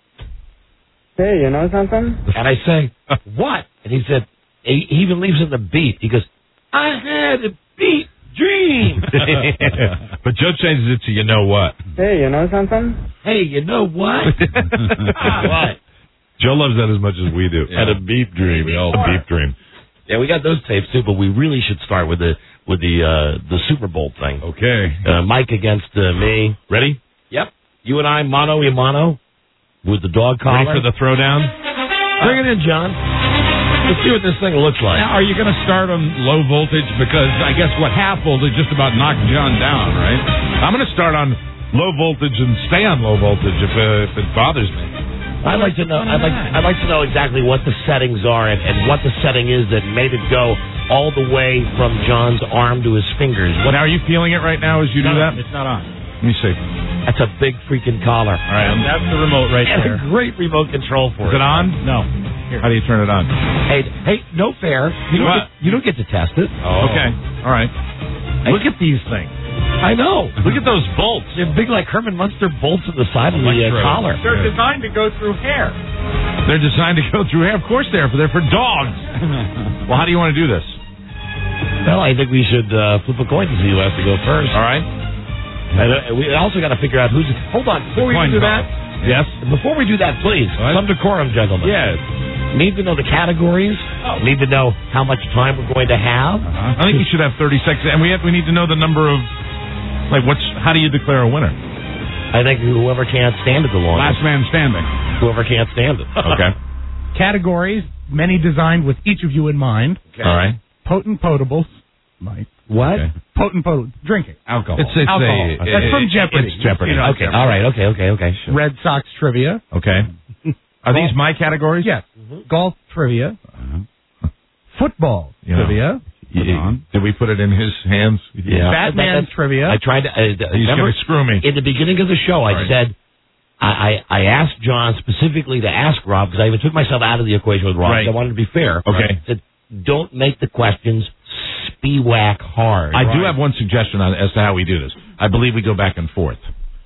Hey, you know something? and I say, "What?" And he said, he, he even leaves in the beat. He goes, "I had a beat dream." But Joe changes it to you know what. Hey, you know something? Hey, you know what? What? Joe loves that as much as we do. Had a beep dream. We all beep dream. Yeah, we got those tapes too, but we really should start with the with the uh, the Super Bowl thing. Okay. Uh, Mike against uh, me. Ready? Yep. You and I, mano a mano, with the dog collar. Ready for the throwdown? Bring it in, John. Let's see what this thing looks like. Now, are you going to start on low voltage? Because I guess what half voltage just about knocked John down, right? I'm going to start on low voltage and stay on low voltage if, uh, if it bothers me. I'd like to know. I'd like. I'd like to know exactly what the settings are and, and what the setting is that made it go all the way from John's arm to his fingers. What, Now, are you feeling it right now as you do that? It's not on. Let me see. that's a big freaking collar. All right. I'm- That's the remote right And there. a great remote control for Is it. it on? No. How do you turn it on? Hey, hey, no fair. You don't. What? Get, you don't get to test it. Oh. Okay. All right. Look at these things. I know. Look at those bolts. They're big like Herman Munster bolts at the side of the uh, Electrode. collar. They're designed to go through hair. They're designed to go through hair. Of course they are. They're for dogs. Well, how do you want to do this? Well, I think we should uh, flip a coin to see who has to go first. All right. And, uh, we also got to figure out who's. Hold on, before we Coin do toss. that. Yes. Before we do that, please, What? some decorum, gentlemen. Yes. Need to know the categories. Oh. Need to know how much time we're going to have. Uh-huh. I think you should have thirty seconds, and we have we need to know the number of like what's how do you declare a winner? I think whoever can't stand it the longest. Last man standing. Whoever can't stand it. Okay. Categories, many designed with each of you in mind. Okay. All right. Potent potables. Mike. What? Okay. Potent potable. Drinking. Alcohol. It's, it's Alcohol. A, That's it- from it- Jeopardy. It's Jeopardy. You know, Okay. All right. Okay. Okay. Okay. Sure. Red Sox trivia. Okay. Are these my categories? Yes. Golf trivia. Uh-huh. Football You know. trivia. Yeah. Did we put it in his hands? Yeah. Batman That- that- trivia. I tried to. Uh, He's remember, going to screw me. in the beginning of the show, I Right. said I, I I asked John specifically to ask Rob because I even took myself out of the equation with Rob. Right. 'Cause I wanted to be fair. Okay. I said, don't make the questions spee-whack hard. I do Right. have one suggestion on, as to how we do this. I believe we go back and forth.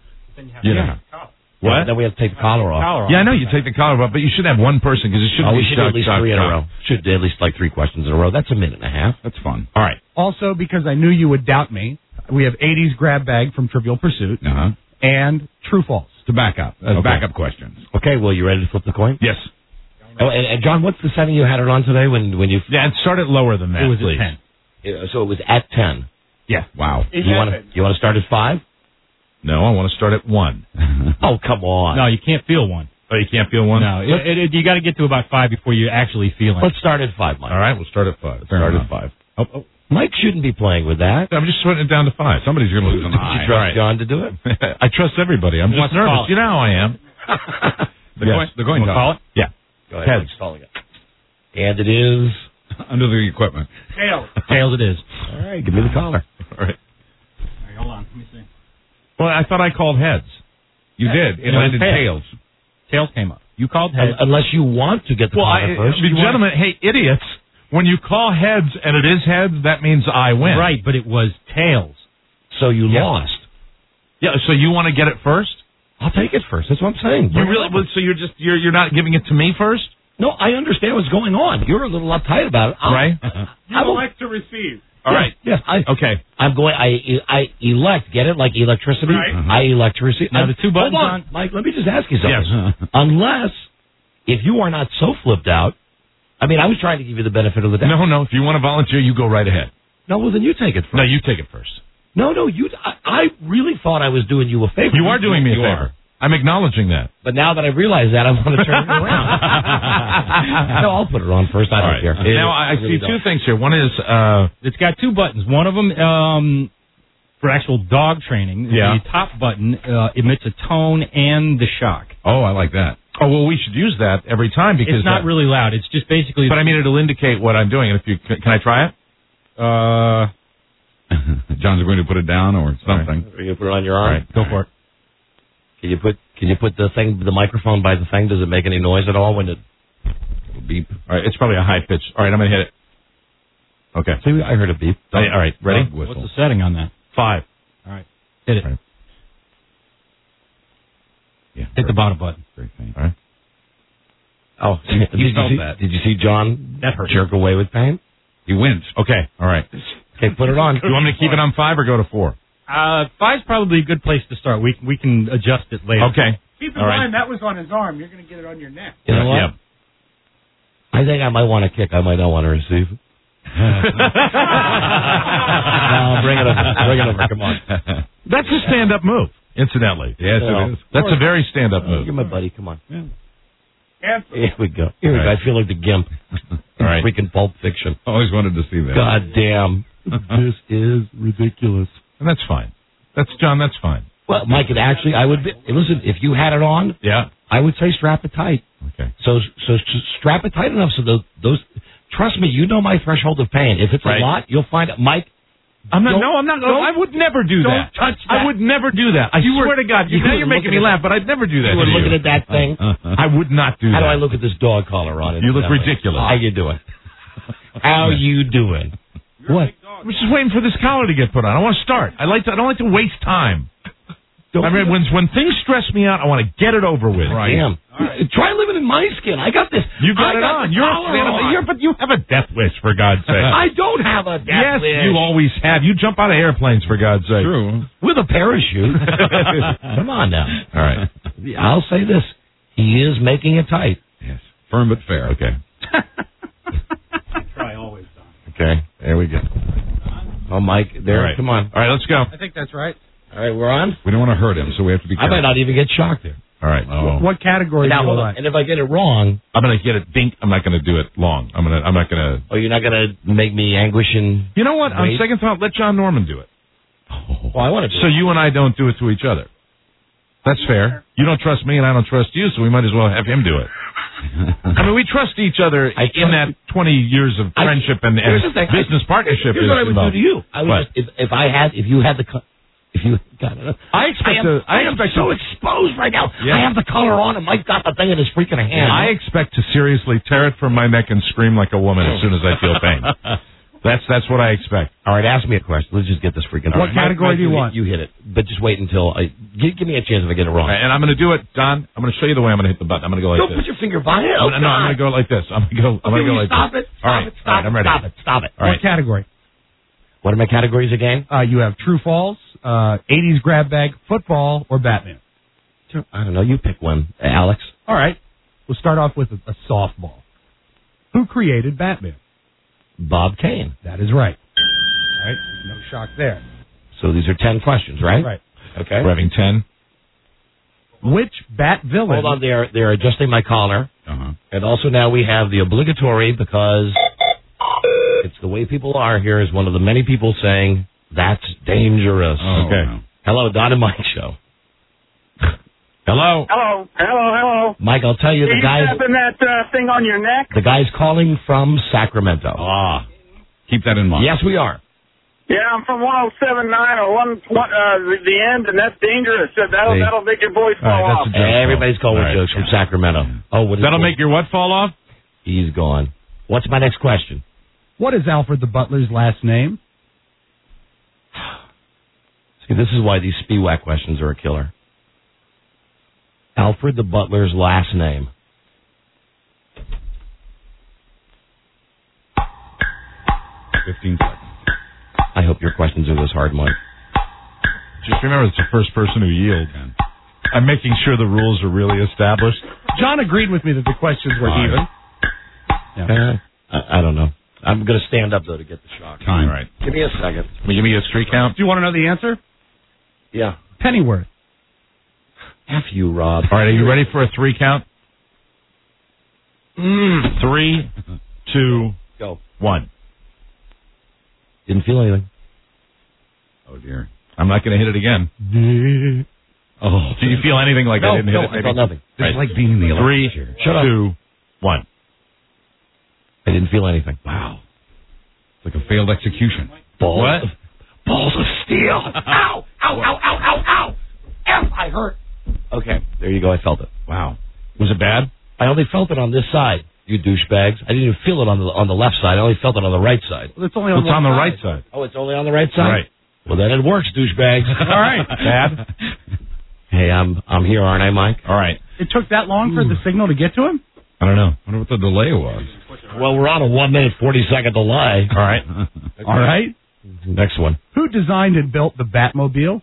You know. What? Then we have to take the collar off. Yeah, I know you take the collar off, but you should have one person because it shouldn't Oh, be we should do duck, at least duck, three in a duck. row. Should do at least like three questions in a row. That's a minute and a half. That's fun. All right. Also, because I knew you would doubt me, we have eighties grab bag from Trivial Pursuit Uh-huh. and True False. To back up. As Okay. backup questions. Okay, well, you ready to flip the coin? Yes. Oh, and, and John, what's the setting you had it on today when when you? Yeah, and start it lower than that, It was please. at ten. Yeah, so it was at ten. Yeah. Wow. You want to you want to start at five? No, I want to start at one. Oh, come on. No, you can't feel one. Oh, you can't feel one? No, it, it, it, you got to get to about five before you actually feel it. Let's start at five, Mike. All right, we'll start at five. Fair start enough. at five. Oh, oh. Mike shouldn't be playing with that. I'm just putting it down to five. Somebody's going to lose an Did eye. you trust All right. John to do it? I trust everybody. I'm Who just wants to call nervous. it? You know how I am. The Yes. coin, the coin Wanna toss. call it? Yeah. Go ahead. Heads. Mike's calling it. And it is. Under the equipment. Tails. Tails it is. All right, give me the collar. All right. All right, hold on. Let me see. Well, I thought I called heads. You did. It It was landed tails. tails. Tails came up. You called heads. Unless you want to get the Well, collar I, first. the gentlemen, hey, idiots, when you call heads and it is heads, that means I win. Right, but it was tails. So you Yeah. lost. Yeah, so you want to get it first? I'll take it first. That's what I'm saying. You Bring it really? over. So you're just you're you're not giving it to me first, No, I understand what's going on. You're a little uptight about it. I'll, right? I will, to receive. All right. Yes, I, Okay. I'm going. I I elect. Get it? Like electricity. Right. I elect to receive. Now, I- the two buttons hold on, on- Mike. Let me just ask you something. Yes. Unless, if you are not so flipped out, I mean, I was trying to give you the benefit of the doubt. No, no. If you want to volunteer, you go right ahead. No, well then you take it first. No, you take it first. No, no, you. I, I really thought I was doing you a favor. You are doing me a You favor. are. I'm acknowledging that. But now that I realize that, I want to turn it around. No, I'll put it on first. I don't All right. care. Now I, I really see two don't. things here. One is uh, It's got two buttons. One of them um, for actual dog training. Yeah. The top button uh, emits a tone and the shock. oh, I like that. Oh well, we should use that every time because It's not that- really loud. It's just basically. But I mean, it'll indicate what I'm doing. And if you can, can I try it? Uh, John's going to put it down or something. Are you gonna put it on your arm? All right, go for it. Can you put Can you put the thing, the microphone by the thing? Does it make any noise at all when it Beep. All right, it's probably a high pitch. All right, I'm gonna hit it. Okay. See, I heard a beep. All right, all right, ready? Dog whistle. What's the setting on that? Five. All right, hit it. All right. Yeah. Hit the bottom button. Very faint. All right. Oh, You- did, you you felt see, that. did you see John That hurt. jerk away with pain? He wins. Okay. All right. Okay, put it on. Do you want me to keep it on five or go to four? Uh, five's probably a good place to start. We we can adjust it later. Okay. Keep in All right. mind, that was on his arm. You're going to get it on your neck. You know what? Yeah. I think I might want to kick. I might not want to receive. No, bring it over. Bring it over. Come on. That's a stand-up move, incidentally. Yes, No. it is. That's a very stand-up move. You're my buddy. Come on. Answer. Here we go. Here we All go. right. I feel like the gimp. All right. Freaking Pulp Fiction. Always wanted to see that. God damn. This is ridiculous. And that's fine. That's John. That's fine. Well, Mike, it actually, I would be, listen, if you had it on, Yeah. I would say strap it tight. Okay. So, so s- strap it tight enough so those, those, trust me, you know my threshold of pain. If it's Right. a lot, you'll find it. Mike, I'm not. Don't- No, I'm not. don't- I would never do don't that. touch I that. would never do that. I You were- swear to God. You, you now were you're making me looking at- laugh, but I'd never do that. you were to looking you. at that thing. I would not do How that. do I look at this dog collar on it? You look ridiculous. How you doing? How you doing? What? I'm just waiting for this collar to get put on. I want to start. I like to. I don't like to waste time. Don't I mean, when when things stress me out, I want to get it over with. Right. Damn. Right. Try living in my skin. I got this. You got I it got on. the You're, collar you're, on. you're, but you have a death wish, for God's sake. I don't have a death yes, wish. you always have. You jump out of airplanes, for God's sake. True. With a parachute. Come on now. All right. I'll say this. He is making it tight. Yes. Firm but fair. Okay. Try always, Don. Okay. There we go. Oh, Mike, there. All right. Come on. All right, let's go. I think that's right. All right, we're on. We don't want to hurt him, so we have to be I careful. might not even get shocked there. All right. Oh. What category Now, do you hold on. like? And if I get it wrong, I'm gonna get it dink. I'm not gonna do it long. I'm gonna. I'm not gonna. oh, you're not going to make me anguish and. You know what? On Wait. second thought, let John Norman do it. Well, I want to do So it. you and I don't do it to each other. That's fair. You don't trust me, and I don't trust you, so we might as well have him do it. I mean, we trust each other I in trust- that twenty years of I- friendship and, Here's and the thing. business partnership. Here's is what I would involved. do to you. I would What? just, if, if I had, if you had the, co- if you, God, I, I expect am, to. I, I am expect so to, exposed right now. Yeah. I have the collar on, and Mike got the thing in his freaking hand. I expect to seriously tear it from my neck and scream like a woman as soon as I feel pain. That's that's what I expect. All right, ask me a question. Let's just get this freaking. What category do you want? You hit it, but just wait until I give, give me a chance if I get it wrong. And I'm going to do it, Don. I'm going to show you the way I'm going to hit the button. I'm going to go like Don't this. put your finger by it. I'm gonna, no, I'm going to go like this. I'm going to go. I'm going to go like stop this. it. Stop All right. it. Stop All right, it. I'm ready. Stop it. Stop it. All right. What category? What are my categories again? Uh, you have True False, uh, eighties grab bag, football, or Batman. I don't know. You pick one, Alex. All right. We'll start off with a, a softball. Who created Batman? Bob Kane. That is right. All right. No shock there. So these are ten questions, right? Right. Okay. We're having ten. Which Bat villain? Hold on, they're they're adjusting my collar, Uh-huh. and also now we have the obligatory because it's the way people are here. Is one of the many people saying that's dangerous. Oh, Okay. wow. Hello, Don and Mike show. Hello. Hello, hello, hello. Mike, I'll tell you the Are you guys. tapping that uh, thing on your neck? The guy's calling from Sacramento. Ah. Keep that in mind. Yes, we are. Yeah, I'm from one oh seven point nine or one, one uh, the, the end, and that's dangerous. So that'll See? that'll make your voice fall All right, off. that's a joke. Everybody's calling All right. jokes from Sacramento. Oh, what is That'll what- make your what fall off? He's gone. What's my next question? What is Alfred the Butler's last name? See, this is why these Spiewak questions are a killer. Alfred the Butler's last name. Fifteen seconds. I hope your questions are this hard, Mike. Just remember, it's the first person who yields. I'm making sure the rules are really established. John agreed with me that the questions were Five. even. Uh, I, I don't know. I'm going to stand up, though, to get the shock. Time. All right. Give me a second. Will you give me a street count? Do you want to know the answer? Yeah. Pennyworth. F you, Rob. All right, are you ready for a three count? Mm. Three, two, Go. one. Didn't feel anything. Oh, dear. I'm not going to hit it again. Oh. Did you feel anything like No, I didn't no, hit it? I felt nothing. This is like being in the Three, electric chair. Shut up. two, one. I didn't feel anything. Wow. It's like a failed execution. Balls What? Of, balls of steel. Ow! Ow, ow, ow, ow, ow! F, I hurt. Okay, there you go. I felt it. Wow. Was it bad? I only felt it on this side, you douchebags. I didn't even feel it on the on the left side. I only felt it on the right side. Well, it's only on It's one on the side. right side. Oh, it's only on the right side? Right. Well, then it works, douchebags. All right, Dad. Hey, I'm I'm here, aren't I, Mike? All right. It took that long for the signal to get to him? I don't know. I wonder what the delay was. Well, we're on a one minute forty second delay. All right. All right. Next one. Who designed and built the Batmobile?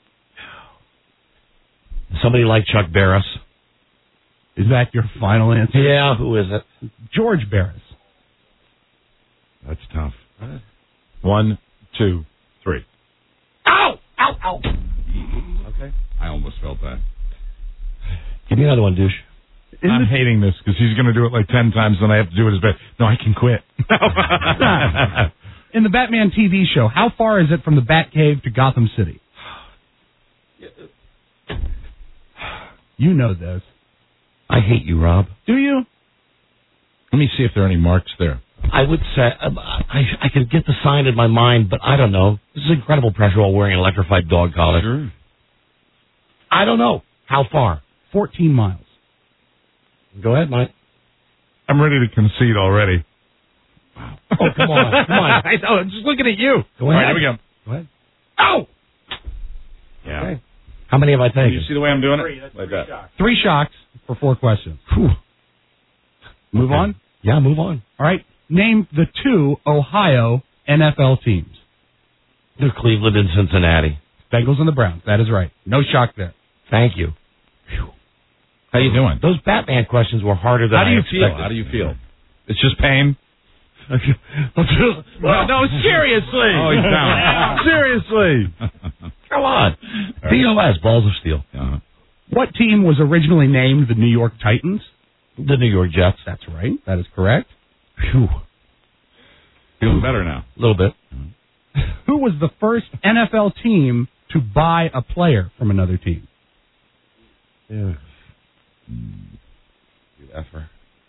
Somebody like Chuck Barris. Is that your final answer? Yeah, who is it? George Barris. That's tough. One, two, three. Ow! Ow! Ow! Okay. I almost felt that. Give me another one, douche. In I'm the, hating this because he's going to do it like ten times, then I have to do it as bad. No, I can quit. in the Batman T V show, how far is it from the Batcave to Gotham City? You know this. I hate you, Rob. Do you? Let me see if there are any marks there. I would say um, I I can get the sign in my mind, but I don't know. This is incredible pressure while wearing an electrified dog collar. Sure. I don't know how far. fourteen miles. Go ahead, Mike. I'm ready to concede already. Oh, come on, come on. I know. I'm just looking at you. Go All ahead. right, here we go. Go ahead. Ow! Yeah. Okay. How many have I taken? You see the way I'm doing it? Like that. Three shocks for four questions. Whew. Move Okay. on? Yeah, move on. All right. Name the two Ohio N F L teams. They're Cleveland and Cincinnati. Bengals and the Browns. That is right. No shock there. Thank you. How you doing? Those Batman questions were harder than How do I you expected. feel? How do you feel? It's just pain? well, no, seriously. Oh, he's down. Seriously. Come on. B O S, balls of steel. Uh-huh. What team was originally named the New York Titans? The New York Jets. That's right. That is correct. Phew. Feeling better now. A little bit. Who was the first N F L team to buy a player from another team? Yeah. You effer.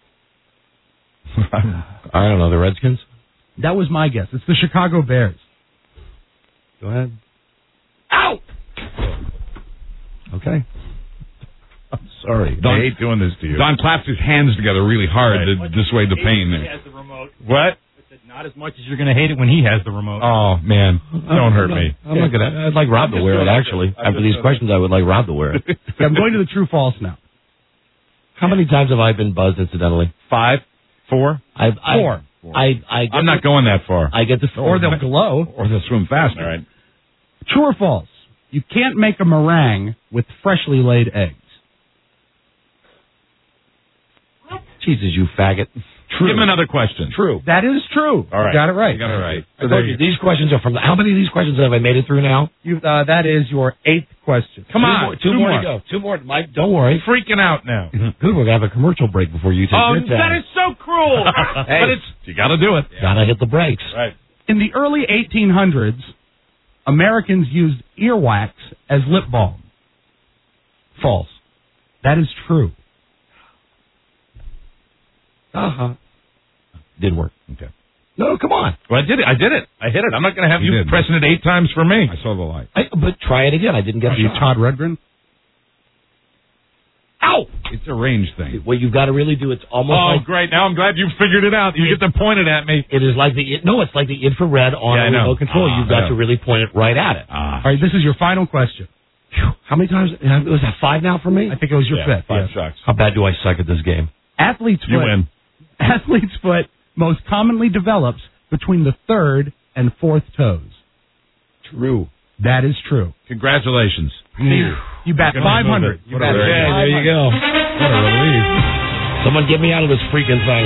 I don't know. The Redskins? That was my guess. It's the Chicago Bears. Go ahead. Ow! Okay. I'm sorry. Don, I hate doing this to you. Don claps his hands together really hard Right. to dissuade the pain He there. has the remote. What? Not as much as you're going to hate it when he has the remote. Oh, man. Don't hurt I'm me. Not, I'm not gonna. I'd like Rob to wear it, actually. After these questions, I would like Rob to wear it. I'm going to the true false now. How many times have I been buzzed, incidentally? Five? Four? I, I, Four. I, I get I'm not the, going that far. I get the... Or they'll glow. Or they'll swim faster. All right. True or false? You can't make a meringue with freshly laid eggs. Jesus, you faggot. True. Give him another question. True. That is true. All right. You got it right. You got it right. I told you, these questions are from... The, how many of these questions have I made it through now? You, uh, that is your eighth question. Come two on. More, two, two more, more to go. Two more. Mike, don't worry. I'm freaking out now. Good, we're going to have a commercial break before you take Oh, your that test. is so cruel. Hey. But it's, you got to do it. Gotta hit the brakes. Right. In the early eighteen hundreds, Americans used earwax as lip balm. False. That is true. Uh-huh. Did work. Okay. No, come on. Well, I did it. I did it. I hit it. I'm not going to have You you, did. pressing it eight times for me. I saw the light. I, but try it again. I didn't get Are a you shot. Todd Rundgren? Ow! It's a range thing. What you've got to really do, it's almost Oh, like... great. Now I'm glad you figured it out. You get to point it at me. It is like the... No, it's like the infrared on Yeah, I a know. remote control. Ah, you've I got know. to really point it right at it. Ah. All right, this is your final question. Phew. How many times... Was that five now for me? I think it was your Yeah, fifth. five yes. shots. How bad do I suck at this game? Athlete's You foot. win. Athlete's foot most commonly develops between the third and fourth toes. True. That is true. Congratulations. You bat Good five hundred. move it. You What a bat relief. Yeah, there you go. What a relief. Someone get me out of this freaking thing.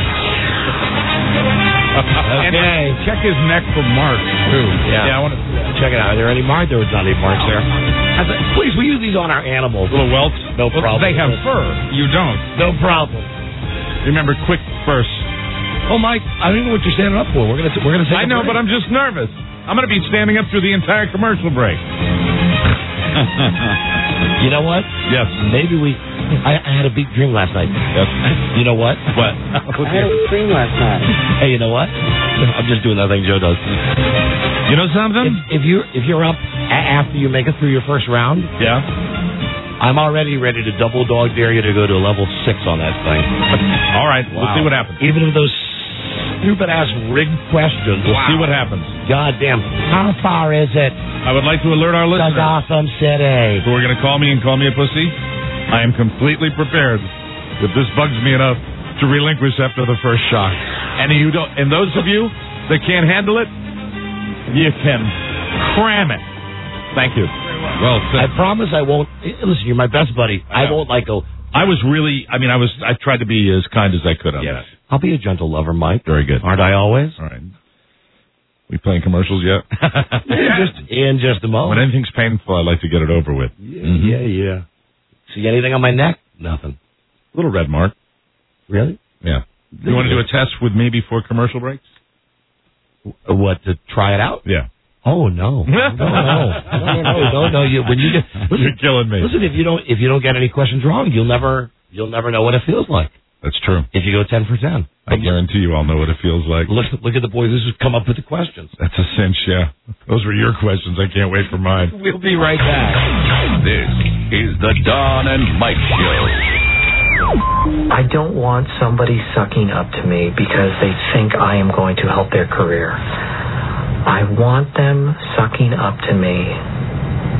Okay. Check his neck for marks, too. Yeah. Yeah, I want to Check it out. Are there any marks? There was not any marks there. I said, please, we use these on our animals. little welts. No Well, problem. They have fur. You don't. No problem. Remember, quick bursts. Oh, Mike, I don't even know what you're standing up for. We're gonna we're gonna take I a know, break. but I'm just nervous. I'm going to be standing up through the entire commercial break. You know what? Yes. Maybe we. I, I had a big dream last night. Yes. You know what? What? I had a dream last night. Hey, you know what? I'm just doing that thing Joe does. You know something? If, if you if you're up a- after you make it through your first round, Yeah. I'm already ready to double dog dare you to go to a level six on that thing. All right. We'll Wow. see what happens. Even if those stupid ass rigged questions. We'll see what happens. God damn. How far is it I would like to alert our to listeners Gotham City? who are going to call me and call me a pussy. I am completely prepared if this bugs me enough to relinquish after the first shock. And you don't. And those of you that can't handle it, you can cram it. Thank you. Well I said. promise I won't. Listen, you're my best buddy. I I, know. won't like go. I was really. I mean, I was. I tried to be as kind as I could on Yes. I'll be a gentle lover, Mike. that. Very good. Aren't I always? All right. We playing commercials yet? in just in just a When moment. anything's painful, I like to get it over with. Yeah, yeah, yeah. See anything on my neck? Nothing. Little red mark. Really? Yeah. You want to do a test with me before commercial breaks? Uh, What, to try it out? Yeah. Oh no, no, no, no, no, no, no. You, when you get, listen, You're killing me. listen, if you don't, if you don't get any questions wrong, you'll never, you'll never know what it feels like. That's true. If you go ten for ten, I guarantee you I'll know what it feels like. look, look at the boys who come up with the questions. That's a cinch, yeah. Those were your questions. I can't wait for mine. We'll be right back. This is the Don and Mike Show. I don't want somebody sucking up to me because they think I am going to help their career. I want them sucking up to me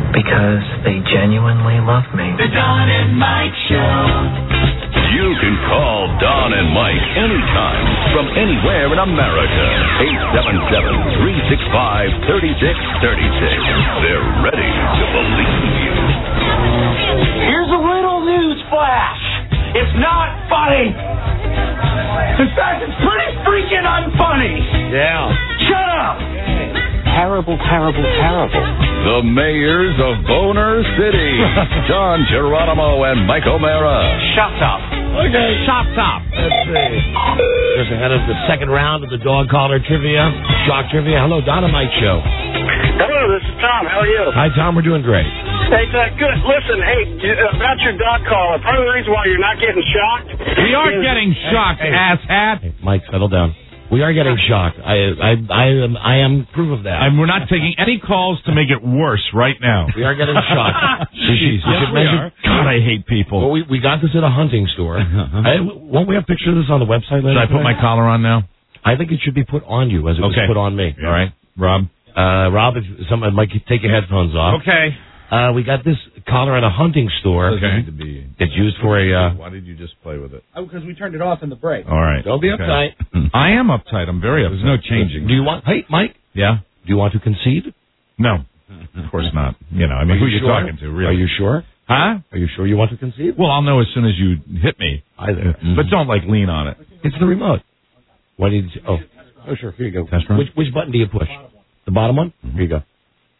because they genuinely love me. The Don and Mike Show. You can call Don and Mike anytime from anywhere in America. eight seven seven, three six five, three six three six. They're ready to believe you. Here's a little news flash. It's not funny. In fact, it's pretty freaking unfunny. Yeah. Shut up. Terrible, terrible, terrible. The mayors of Boner City, John Geronimo and Mike O'Mara. Shut up. Okay. Chop top. Let's see. Just ahead of the second round of the dog collar trivia, shock trivia. Hello, Don and Mike Show. Hello, this is Tom. How are you? Hi, Tom. We're doing great. Hey, uh, good. Listen, hey, about your dog collar, part of the reason why you're not getting shocked. We are is, getting shocked, hey, asshat. Hey, Mike, settle down. We are getting shocked. I, I, I am, I am proof of that. And we're not taking any calls to make it worse right now. We are getting shocked. we should, we Yes, should we mention, are. God, I hate people. Well, we, we got this at a hunting store. I, won't we have pictures of this on the website later? Should I put my collar on now? I think it should be put on you as it Okay. was put on me. All right, Rob. Uh, Rob, if someone might take your headphones off. Okay. Uh, we got this collar at a hunting store. Okay. It's used for a. Uh, Why did you just play with it? Oh, because we turned it off in the break. All right. Don't be Okay. uptight. I am uptight. I'm very uptight. There's no changing. Do you want? Hey, Mike. Yeah. Do you want to concede? No. Of course not. You know, I mean, Are who you are you sure? talking to, really? Are you sure? Huh? Are you sure you want to concede? Well, I'll know as soon as you hit me. Either. But don't, like, lean on it. It's the remote. Why did you? Oh, oh, sure. Here you go. Test run? Which which button do you push? The bottom one. Mm-hmm. Here you go.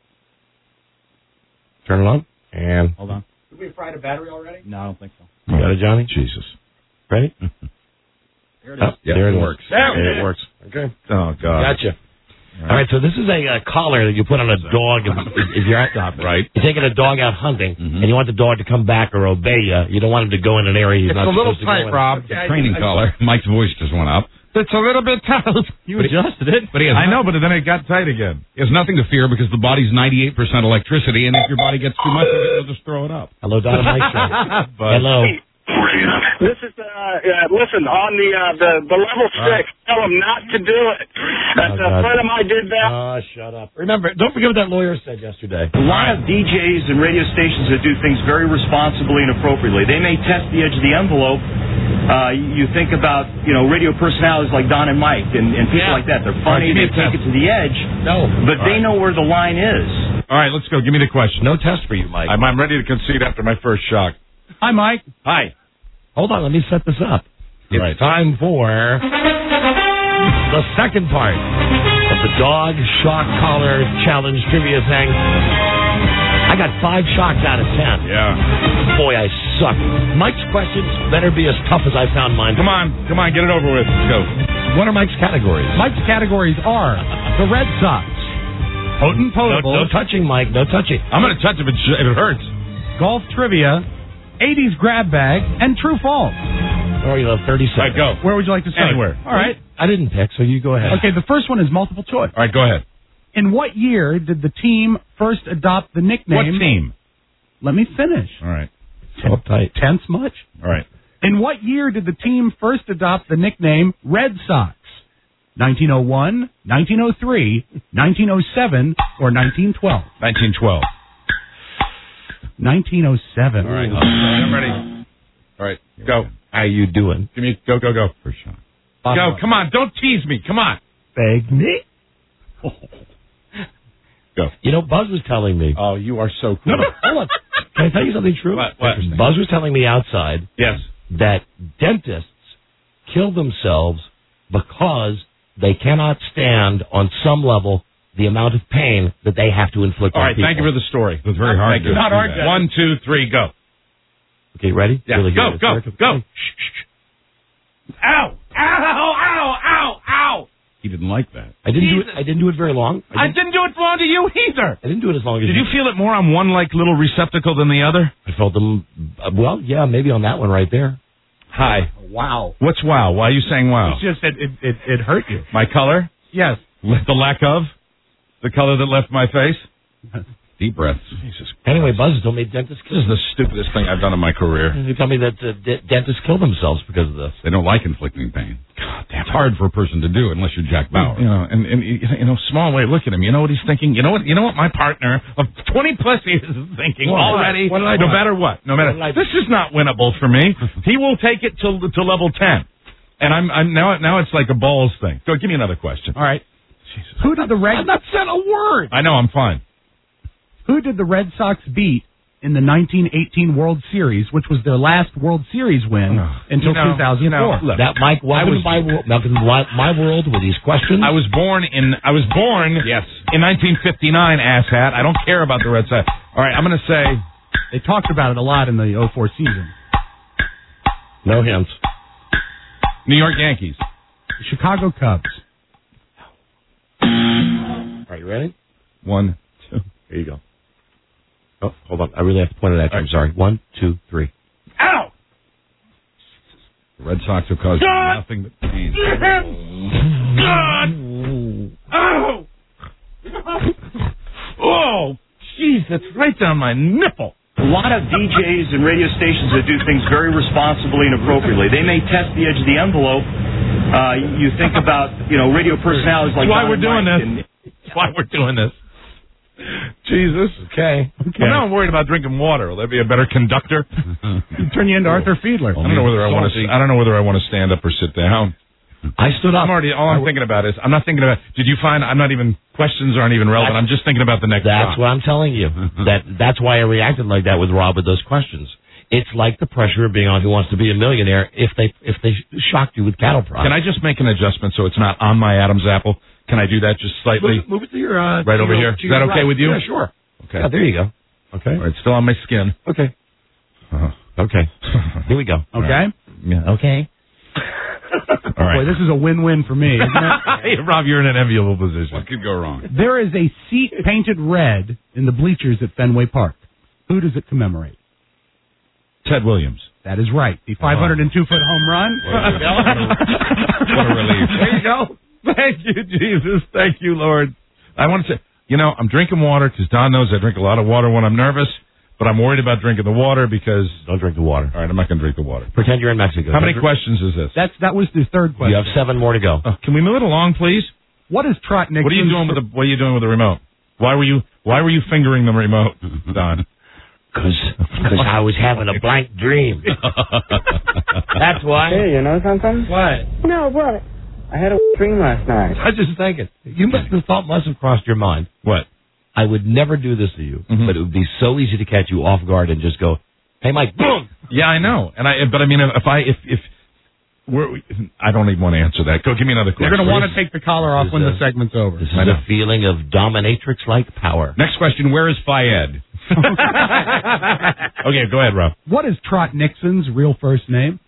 Turn it on. And Hold on. Did we fry the battery already? No, I don't think so. you got it, Johnny? Jesus. Ready? Here it is. Oh, Yeah, there it, it is. works. There It it works. Okay. Oh, God. Gotcha. All right, so this is a uh, collar that you put on a dog if, if you're out, Right. you're taking a dog out hunting, Mhm. and you want the dog to come back or obey you. You don't want him to go in an area he's It's not a little supposed to tight, go in. Rob. Okay, The I- training I- collar. Mike's voice just went up. It's a little bit tight. You adjusted it. But he has I know, but then it got tight again. He has nothing to fear because the body's ninety-eight percent electricity, and if your body gets too much, you'll just throw it up. Hello, Don and Mike Show. But- Hello. This is uh, uh listen on the uh, the the level six. Tell them not to do it. Uh, Oh, a God. friend of mine did that. Oh, shut up. Remember, don't forget what that lawyer said yesterday. A lot of D Js and radio stations that do things very responsibly and appropriately. They may test the edge of the envelope. Uh, you think about, you know, radio personalities like Don and Mike and, and people Yeah. like that. They're All right, funny. give me They a take test. it to the edge. No. But All they right. know where the line is. All right, let's go. Give me the question. No test for you, Mike. I'm, I'm ready to concede after my first shock. Hi, Mike. Hi. Hold on, let me set this up. It's Right. time for the second part of the dog shock collar challenge trivia thing. I got five shocks out of ten. Yeah. Boy, I suck. Mike's questions better be as tough as I found mine. Come on. Come on. Get it over with. Let's go. What are Mike's categories? Mike's categories are the Red Sox, Potent No, Potables, no touching, Mike. No touching. I'm going to touch if it, if it hurts. Golf Trivia, eighties Grab Bag, and True False. Oh, you have thirty All right, seconds. go. Where would you like to start? Anywhere. All right. I didn't pick, so you go ahead. Okay, the first one is multiple choice. All right, go ahead. In what year did the team first adopt the nickname? What team? Let me finish. All right. So uptight. Tense much? All right. In what year did the team first adopt the nickname Red Sox? nineteen oh one, nineteen oh three, nineteen oh seven, or nineteen twelve? nineteen twelve. nineteen oh seven. All right. I'm ready. All right. Go. How you doing? Give me. Go. Go. Go. First shot. Go. Come on. Don't tease me. Come on. Beg me? Go. You know, Buzz was telling me. Oh, you are so cool. No, no, hold on. Can I tell you something true? What? What? Buzz was telling me outside Yes. that dentists kill themselves because they cannot stand on some level the amount of pain that they have to inflict All on right. people. Thank you for the story. It was very hard. Thank you. to Not do hard that. to- One, two, three, go. Okay, ready? Yeah. Really Go. good. Go. Start. Go. Shh, shh, shh. Ow! Ow! Ow! Ow! Ow! He didn't like that. I didn't do it. I didn't do it very long. I I didn't, didn't do it long to you either. I didn't do it as long as Did you feel it more on one like little receptacle than the other? I felt them. Uh, well, yeah, maybe on that one right there. Hi. Wow. What's wow? Why are you saying wow? It's just that it, it, it hurt you. My color? Yes. The lack of? The color that left my face? Deep breaths. Jesus. Anyway, Buzz told me dentists This kill. is the stupidest thing I've done in my career. He told me that uh, d- dentists kill themselves because of this. They don't like inflicting pain. God damn. It's hard for a person to do unless you're Jack Bauer. You know, and, and you know, Smallway, look at him. You know what he's thinking? You know what? You know what my partner of twenty plus years is thinking What? already. What did I no do? matter what, no matter. This is not winnable for me. He will take it to to level ten, and I'm I'm now now it's like a balls thing. Go, give me another question. All right. Jesus. Who did the Red? I've not said a word. I know. I'm fine. Who did the Red Sox beat in the nineteen eighteen World Series, which was their last World Series win until you know, two thousand four? You know, look, That Mike, welcome was- to my, wo- welcome to my, my world with these questions. I was born in I was born Yes. in nineteen fifty-nine, asshat. I don't care about the Red Sox. All right, I'm going to say They talked about it a lot in the oh four season. No hints. New York Yankees. The Chicago Cubs. Are you ready? One, two. Here you go. Oh, hold on. I really have to point it at you. I'm sorry. One, two, three. Ow! The Red Sox have caused God! nothing but pain. God! Ow! Oh, jeez, that's right down my nipple. A lot of D Js and radio stations that do things very responsibly and appropriately. They may test the edge of the envelope. Uh, you think about, you know, radio personalities like That's why Don we're doing Mike this. and- That's why we're doing this. Jesus. Okay. Okay. Well, now I'm worried about drinking water. Will that be a better conductor? Turn you into Arthur Fiedler. I don't know whether I want to. I don't know whether I want to stand up or sit down. I stood up. I'm already. All I'm thinking about is. I'm not thinking about. Did you find? I'm not even. Questions aren't even relevant. I'm just thinking about the next. That's shot. what I'm telling you. that That's why I reacted like that with Rob with those questions. It's like the pressure of being on Who Wants to Be a Millionaire if they if they shocked you with cattle prods. Can I just make an adjustment so it's not on my Adam's apple? Can I do that just slightly? Move, move it to your uh, right to over your- here. to Is your that okay right. with you? Yeah, sure. Okay. Yeah, there you go. Okay. All right, still on my skin. Okay. Uh-huh. Okay. Here we go. Okay? Yeah. Okay. All right. Boy, this is a win-win for me, isn't it? Hey, Rob, you're in an enviable position. What could go wrong? There is a seat painted red in the bleachers at Fenway Park. Who does it commemorate? Ted Williams. That is right. The five hundred two foot home run. What a relief. There you go. Thank you, Jesus. Thank you, Lord. I want to say, you know, I'm drinking water because Don knows I drink a lot of water when I'm nervous, but I'm worried about drinking the water because... Don't drink the water. All right, I'm not going to drink the water. Pretend you're in Mexico. How many Don't- questions is this? That's That was the third question. You have seven more to go. Uh, can we move it along, please? What is Trot Nixon? What are you doing with the What are you doing with the remote? Why were you Why were you fingering the remote, Don? Because I was having a blank dream. That's why. Hey, you know something? What? No, what? I had a dream last night. I was just thinking. You must the thought must have crossed your mind. What? I would never do this to you, Mhm. but it would be so easy to catch you off guard and just go, "Hey, Mike, boom!" Yeah, I know, and I. But I mean, if I if if we're, I don't even want to answer that. Go, give me another question. You're going to want to take the collar off This when is the a- segment's over. This is a feeling of dominatrix-like power. Next question: where is Fayed? Okay, go ahead, Rob. What is Trot Nixon's real first name?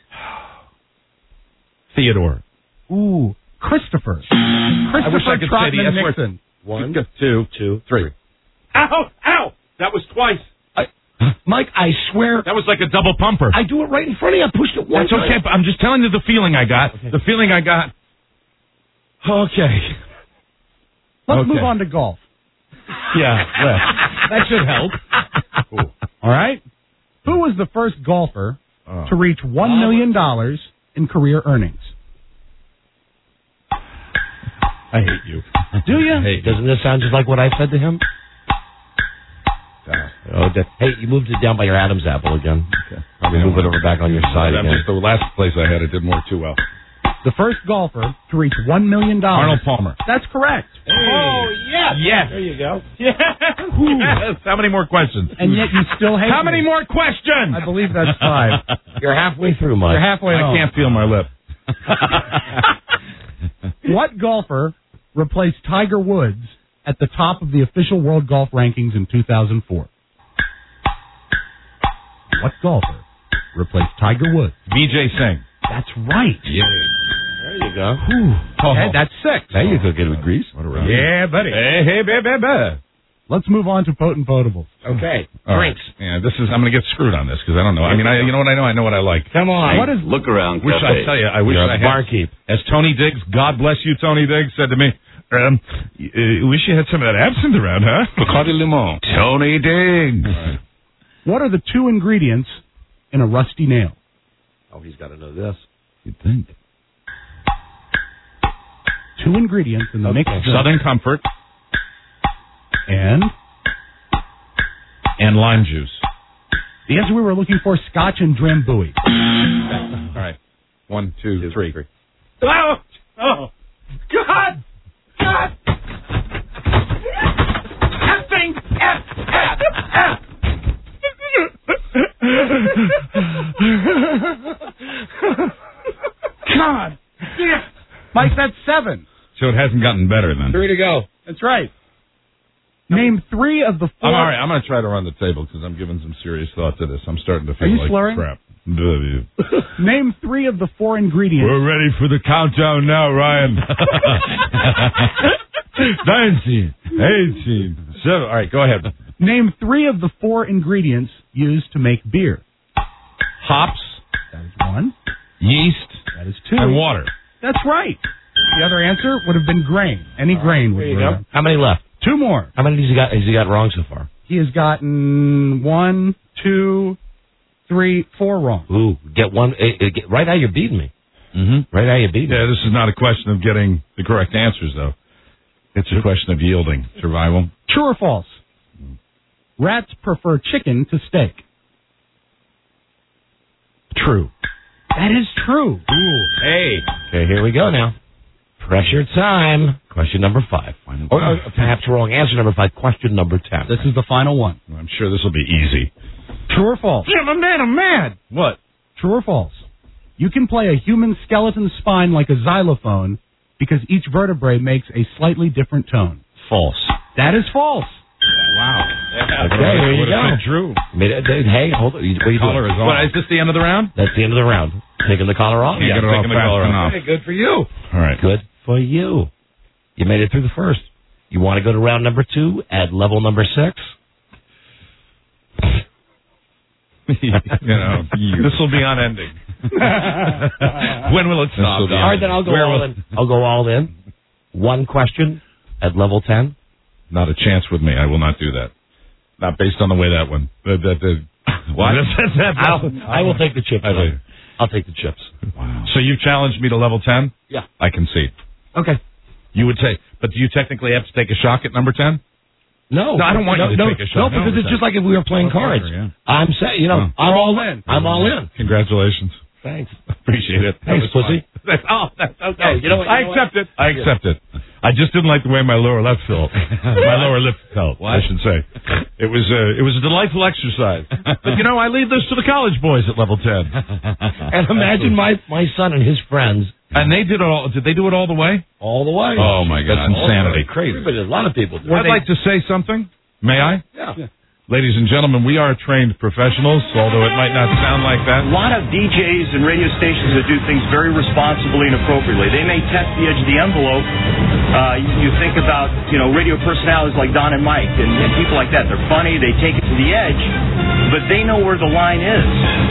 Theodore. Ooh, Christopher. I wish I Christopher could say the Trotman S word. Nixon. One, two, two, three. Ow! Ow! That was twice. Mike, I swear, That was like a double pumper. I do it right in front of you. I pushed it once. That's okay, but I'm just telling you the feeling I got. Okay. The feeling I got. Okay. Let's Okay. move on to golf. Yeah, well, that should help. Cool. All right? Who was the first golfer Oh. to reach one million dollars in career earnings? I hate you. Do you? Hey, Doesn't this sound just like what I said to him? Oh, that, hey, you moved it down by your Adam's apple again. Okay. Probably move it over back on your side That's again. just the last place I had it didn't work too well. The first golfer to reach one million dollars. Arnold Palmer. That's correct. Oh, yes. Yes. There you go. Yes. Yes. How many more questions? And yet you still hate How many me. more questions? I believe that's five. You're halfway through, Mike. You're halfway I home. can't feel my lip. What golfer replaced Tiger Woods at the top of the official world golf rankings in two thousand four? What golfer replaced Tiger Woods? V J Singh. That's right. Yeah. There you go. Okay, that's six. Now you could get it with grease. What a round. Yeah, buddy. Hey, hey, baby, baby. Let's move on to potent potables. Okay. All right. Drinks. Yeah, this is. I'm going to get screwed on this because I don't know. I mean, I, you know what I know? I know what I like. Come on. What is Look around Wish I cafe. tell you, I wish You're I a had. barkeep. As Tony Diggs, God bless you, Tony Diggs, said to me, um, y- uh, wish you had some of that absinthe around, huh? Bacardi Limon. Tony Diggs. what are the two ingredients in a rusty nail? Oh, he's got to know this. You'd think. two ingredients in the Okay. mixed drink. Southern Comfort And and lime juice. the answer we were looking for, Scotch and Drambuie. All right. One, two, two three. three. Oh! Oh! God! God! Effing F F F! God! Mike, that's seven. So it hasn't gotten better then. Three to go. That's right. Name three of the four. I'm all right. I'm going to try to run the table because I'm giving some serious thought to this. I'm starting to feel Are you like slurring? crap. Name three of the four ingredients. We're ready for the countdown now, Ryan. nineteen, eighteen, seven. All right, go ahead. Name three of the four ingredients used to make beer. Hops. That is one. Yeast. That is two. And water. That's right. The other answer would have been grain. Any grain would There you have go. How many left? Two more. How many has he got? Has he got wrong so far? He has gotten one, two, three, four wrong. Ooh, get one. eh, eh, get, right now you're beating me. Mm-hmm. Right now you're beating me. Yeah, this is not a question of getting the correct answers, though. It's a question of yielding. Survival. True or false? Rats prefer chicken to steak. True. That is true. Ooh. Hey. Okay, here we go now. Pressure time. Question number five. Or, or perhaps wrong. Answer number five. Question number ten. This is the final one. I'm sure this will be easy. True or false? Jim, I'm mad. I'm mad. What? True or false? You can play a human skeleton spine like a xylophone because each vertebrae makes a slightly different tone. False. That is false. Wow. Okay, there you go. True. Made it- Hey, hold on. What are you doing? Collar is on. What, is this the end of the round? That's the end of the round. Taking the collar off? Yeah, Yeah, taking the collar off. Okay, good for you. All right. Good for you. You made it through the first. You want to go to round number two at level number six? you know, this will be unending. When will it stop? All right, then I'll go Where all will- in. I'll go all in. One question at level ten. Not a chance with me. I will not do that. Not based on the way that one. The, the, the, what? I'll, I will take the chips. I will. I'll take the chips. Wow. So you challenged me to level ten? Yeah. I concede. Okay. You would say, but do you technically have to take a shock at number ten? No, No, I don't want no, you to no, take a shot. No, because it's just like if we were playing Okay, cards. yeah. I'm saying, you know, Oh. I'm all in. I'm all in. Congratulations. Thanks. Appreciate it. That Thanks, was fun. pussy. That's, oh, that's okay. Oh, you know what, you I know accept what? it. I accept it. I just didn't like the way my lower left felt. my lower lip felt, I should say. It was a, it was a delightful exercise. But, you know, I leave this to the college boys at level ten. And imagine my, my son and his friends. And they did it all. Did they do it all the way? All the way. Oh, my God. That's Insanity. Crazy. But a lot of people do. I'd like to say something. May I? Yeah. Ladies and gentlemen, we are trained professionals, although it might not sound like that. A lot of D Js and radio stations that do things very responsibly and appropriately. They may test the edge of the envelope. Uh, you think about, you know, radio personalities like Don and Mike and, and people like that. They're funny. They take it to the edge, but they know where the line is.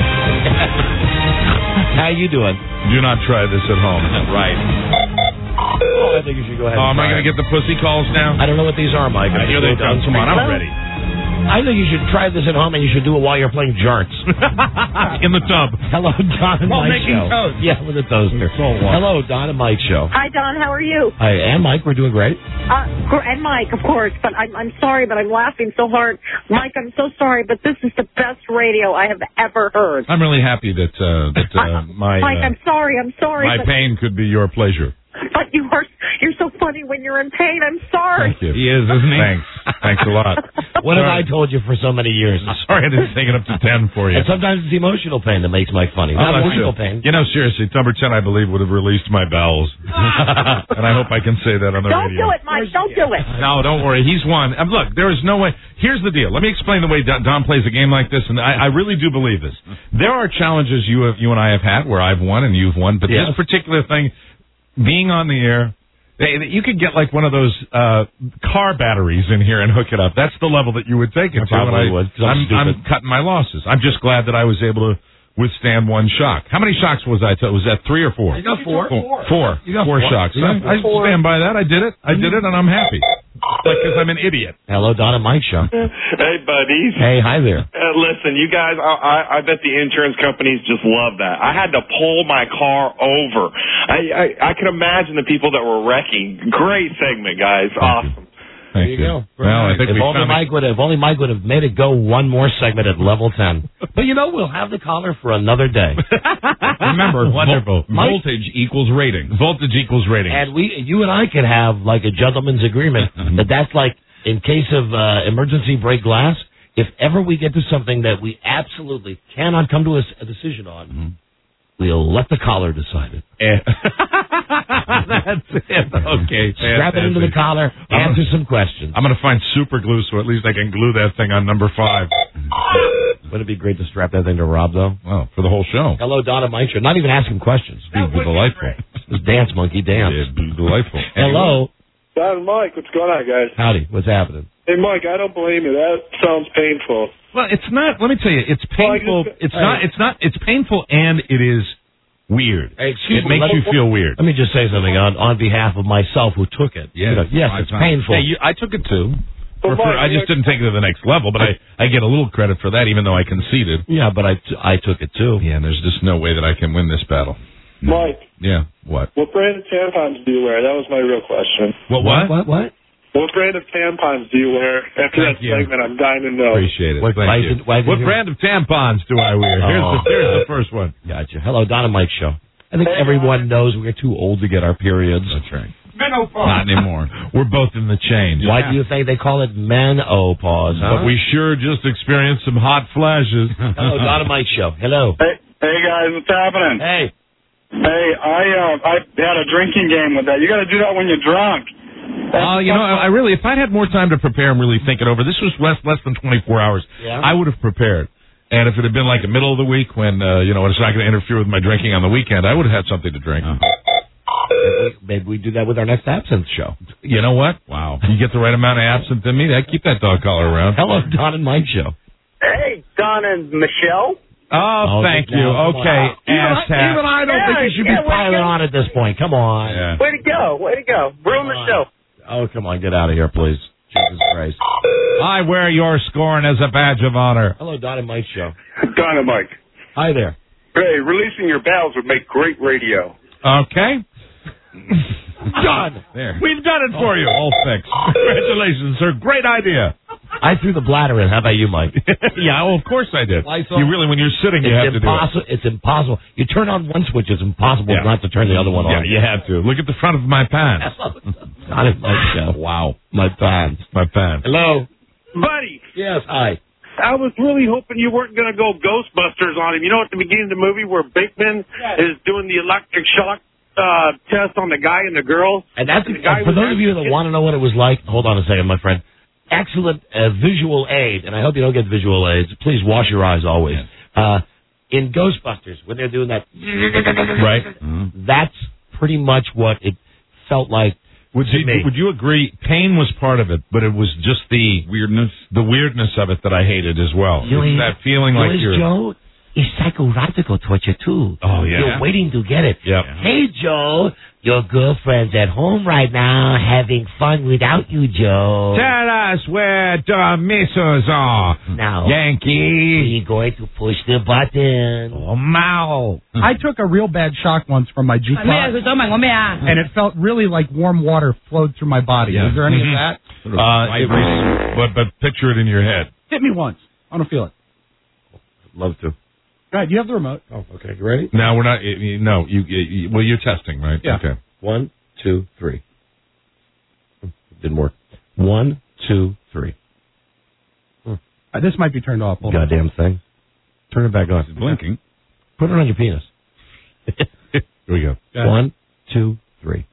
How you doing? Do not try this at home. Right. Oh, I think you should go ahead. Oh, and am I try going to it. get the pussy calls now? I don't know what these are, Mike. Uh, here they come. Come on, I'm ready. I think you should try this at home, and you should do it while you're playing jarts. In the tub. Hello, Don and While Mike making show. toast. Yeah, with a toaster. Hello, Don and Mike show. Hi, Don. How are you? Hi, and Mike, we're doing great. Uh, gr- and Mike, of course. But I'm I'm sorry, but I'm laughing so hard. Mike, I'm so sorry, but this is the best radio I have ever heard. I'm really happy that uh, that uh, my Mike, uh, I'm sorry. I'm sorry. my but, pain could be your pleasure. but you are you're so funny when you're in pain. I'm sorry. Thank you. He is, isn't he? Thanks. Thanks a lot. What have I Sorry. told you for so many years? Sorry I didn't take it up to ten for you. And sometimes it's emotional pain that makes Mike funny. I'm Not not emotional sure. pain. You know, seriously, number ten, I believe, would have released my bowels. And I hope I can say that on the Don't radio. do it, Mike. Don't do it. No, don't worry. He's won. Um, look, there is no way. Here's the deal. Let me explain the way Don, Don plays a game like this, and I, I really do believe this. There are challenges you have, you and I have had where I've won and you've won, but Yes. this particular thing, being on the air, they- you could get like one of those uh, car batteries in here and hook it up. That's the level that you would take it I to. probably and I, would, 'cause I'm I'm, I'm stupid. cutting my losses. I'm just glad that I was able to withstand one shock. How many shocks was I? T- was that three or four? You got four. Four. Four, You got four four. shocks. You got I, I four. stand by that. I did it. I did it, and I'm happy. Like, because I'm an idiot. Hello, Don and Mike show. Hey, buddies. Hey, hi there. Uh, listen, you guys, I, I, I bet the insurance companies just love that. I had to pull my car over. I, I, I can imagine the people that were wrecking. Great segment, guys. Awesome. There you go. Well, I think if we only found Mike would have, if only Mike would have made it go one more segment at level ten. But you know, we'll have the caller for another day. Remember, Wonderful. Vol- voltage equals rating. Voltage equals rating. And we, you and I can have like a gentleman's agreement that that's like in case of uh, emergency break glass. If ever we get to something that we absolutely cannot come to a, a decision on, mm-hmm. we'll let the caller decide it. That's it. Okay. Strap it into the collar. Answer gonna, some questions. I'm going to find super glue so at least I can glue that thing on number five. Wouldn't it be great to strap that thing to Rob, though? Well, for the whole show. Hello, Donna Mike show. Not even ask him questions. It'd be delightful. Just dance, monkey, dance. It'd be delightful. Hello. Don and Mike, what's going on, guys? Howdy. What's happening? Hey, Mike, I don't blame you. That sounds painful. Well, it's not. Let me tell you, it's painful. Well, just, it's not. It's not. It's painful, and it is weird. Hey, excuse it me, makes you me, feel weird. Let me just say something on, on behalf of myself who took it. Yes, you know, yes, it's time. painful. Hey, you, I took it too. Well, for, Mike, I just didn't take it to the next level, but I, I get a little credit for that, even though I conceded. Yeah, but I, t- I took it too. Yeah, and there's just no way that I can win this battle. No. Mike. Yeah, what? What brand of tampons do you wear? That was my real question. What, what? What, what? What brand of tampons do you wear? After Thank that you. segment, I'm dying to know. Appreciate it. What, Thank why you. did- why did What you- brand of tampons do I wear? Here's, Oh. the, here's the first one. Gotcha. Hello, Donna Mike show. I think Hey, everyone knows we're too old to get our periods. That's right. Not anymore. We're both in the change. Why do you think they call it menopause, huh? But we sure just experienced some hot flashes. Hello, Donna Mike show. Hello. Hey, hey guys, what's happening? Hey. Hey, I uh, I had a drinking game with that. You got to do that when you're drunk. Oh, uh, you know, I, I really, if I'd had more time to prepare and really think it over, this was less less than twenty-four hours. Yeah. I would have prepared. And if it had been like the middle of the week when, uh, you know, when it's not going to interfere with my drinking on the weekend, I would have had something to drink. Uh-huh. Maybe, maybe we do that with our next absinthe show. You know what? Wow. You get the right amount of absinthe in me, I keep that dog collar around. Hello, Don and Mike show. Hey, Don and Michelle. Oh, Oh, thank now, you. come Okay, on. Even, I, asshat. even I don't Yeah, think you should yeah, be piling on at this point. Come on. Yeah. Way to go. Way to go. Ruin the show. Oh, come on. Get out of here, please. Jesus Christ. I wear your scorn as a badge of honor. Hello, Don and Mike show. Don and Mike. Hi there. Hey, releasing your battles would make great radio. Okay. Done. There. We've done it for you. All fixed. Congratulations, sir. Great idea. I threw the bladder in. How about you, Mike? Yeah, well, of course I did. Lysol. You really, when you're sitting, you it's have to do impossible. It's impossible. You turn on one switch, it's impossible Yeah. not to turn the other one it. Yeah, on. you have to. Look at the front of my pants. Don and Mike show. Wow. My pants. My pants. Hello. Buddy, Yes, hi. I was really hoping you weren't going to go Ghostbusters on him. You know at the beginning of the movie where Bateman is doing the electric shock uh, test on the guy and the girl? And that's And the guy for was those of you that want to know what it was like. Hold on a second, my friend. Excellent uh, visual aid, and I hope you don't get visual aids. Please wash your eyes always. Uh, in Ghostbusters, when they're doing that, Right. Mm-hmm. that's pretty much what it felt like. Would to you, me. would you agree? Pain was part of it, but it was just the weirdness, the weirdness of it that I hated as well. You It's know, that feeling like Notice, you're. Joe, it's psychological torture too. Oh yeah. You're waiting to get it. Yep. Hey, Joe, your girlfriend's at home right now having fun without you, Joe. Tell us where the missiles are. Now, Yankee. we're going to push the button. Oh, Mao. I took a real bad shock once from my jukebox, and it felt really like warm water flowed through my body. Yeah. Is there any Mhm. of that? Uh, it was, but, but picture it in your head. Hit me once. I don't feel it. Love to. Go ahead. You have the remote. Oh, okay. You ready? No, we're not. You, you- no, you, you. Well, you're testing, right? Yeah. Okay. One, two, three. Didn't work. One, two, three. Uh, this might be turned off. Hold on. Goddamn thing. Turn it back on. It's blinking. Put it on your penis. Here we go. One, two, three.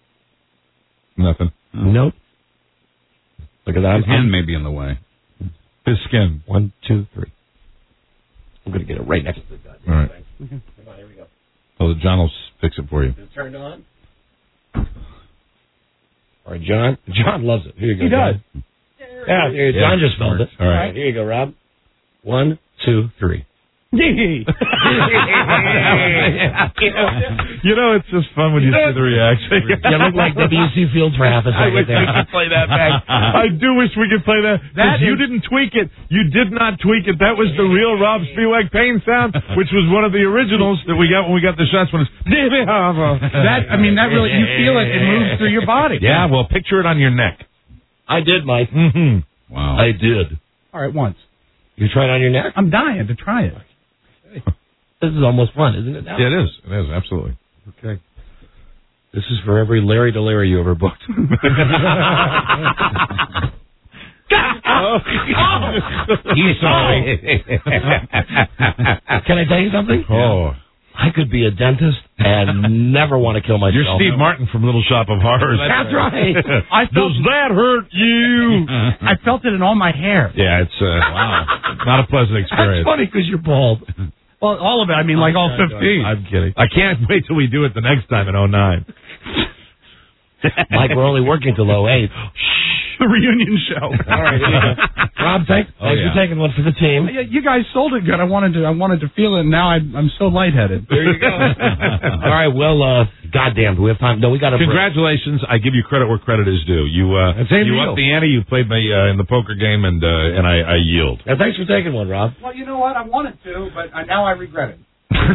Nothing. Nope. Look at that. His hand may be in the way. His skin. One, two, three. I'm going to get it right next to the goddamn All right. thing. Come on, here we go. Oh, John will fix it for you. Is it turned on? All right, John. John loves it. Here you go. He does. John. Yeah, here, Yeah, John just felt it. All right. Here you go, Rob. One, two, three. You know, it's just fun when you see the reaction. You look like W C Fields for half a I second wish we there. could play that back. I do wish we could play that. That Because you is- didn't tweak it. You did not tweak it. That was the real Rob Spiewak pain sound, which was one of the originals that we got when we got the shots. When it's That, I mean, that really, you feel it. It moves through your body. Yeah, well, picture it on your neck. I did, Mike. Mm-hmm. Wow. I did. All right, once. You tried it on your neck? I'm dying to try it. This is almost fun, isn't it? Now? Yeah, it is. It is, absolutely. Okay. This is for every Larry DeLarry you ever booked. He's sorry. Can I tell you something? Oh. I could be a dentist and never want to kill myself. You're Steve Martin from Little Shop of Horrors. That's right. I felt, Does that hurt you? I felt it in all my hair. Yeah, it's uh, wow. Not a pleasant experience. That's funny because you're bald. Well, all of it. I mean, like all fifteen. I'm kidding. I can't wait till we do it the next time in oh nine. Mike, we're only working till oh eight. The reunion show. All right. Rob, thanks, Oh, thanks yeah. for taking one for the team. Yeah, you guys sold it good. I wanted to. I wanted to feel it. And now I, I'm so lightheaded. There you go. All right. Well, uh, goddamn, do we have time? No, we got to. Congratulations! I give you credit where credit is due. You uh, Same you deal. upped the ante. You played me uh, in the poker game, and uh, and I, I yield. Yeah, thanks for taking one, Rob. Well, you know what? I wanted to, but I, now I regret it.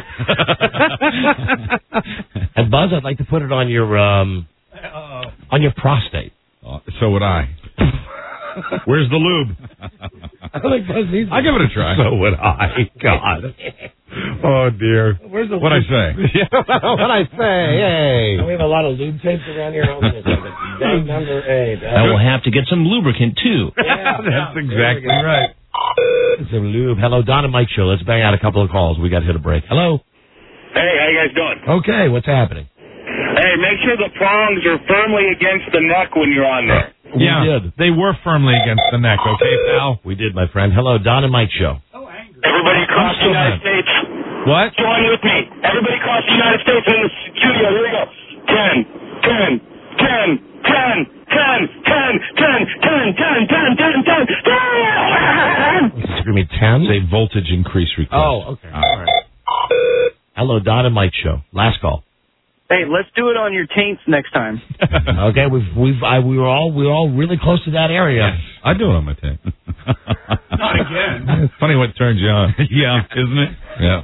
And Buzz, I'd like to put it on your um, on your prostate. Uh, so would I. Where's the lube? I think Buzz needs. I give it a try. So would I. God. Oh dear. Where's the What'd I say? What'd I say? Hey. We have a lot of lube tapes around here. Hold on a second. Day number eight. I will have to get some lubricant, too. Yeah, That's exactly right. Some lube. Hello, Don and Mike Show. Let's bang out a couple of calls. We got to hit a break. Hello. Hey, how you guys doing? Okay, what's happening? Hey, make sure the prongs are firmly against the neck when you're on there. We Yeah, did. they were firmly against the neck. Okay, pal. We did, my friend. Hello, Don and Mike Show. Everybody across the United States, What? join with me. Everybody across the United States in the studio. Here we go. Ten, ten, ten, ten, ten, ten, ten, ten, ten, ten, ten, ten, ten. Excuse me, ten? Say voltage increase request. Oh, okay. All right. Hello, Don and Mike Show. Last call. Hey, let's do it on your taints next time. Okay, we've we've I, we were all we were all really close to that area. I do it on my tape. Not again. It's funny what turns you on. Yeah, isn't it? Yeah.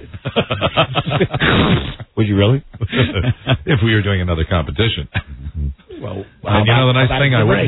Would you really? If we were doing another competition. Well, And you know the nice thing, I wouldn't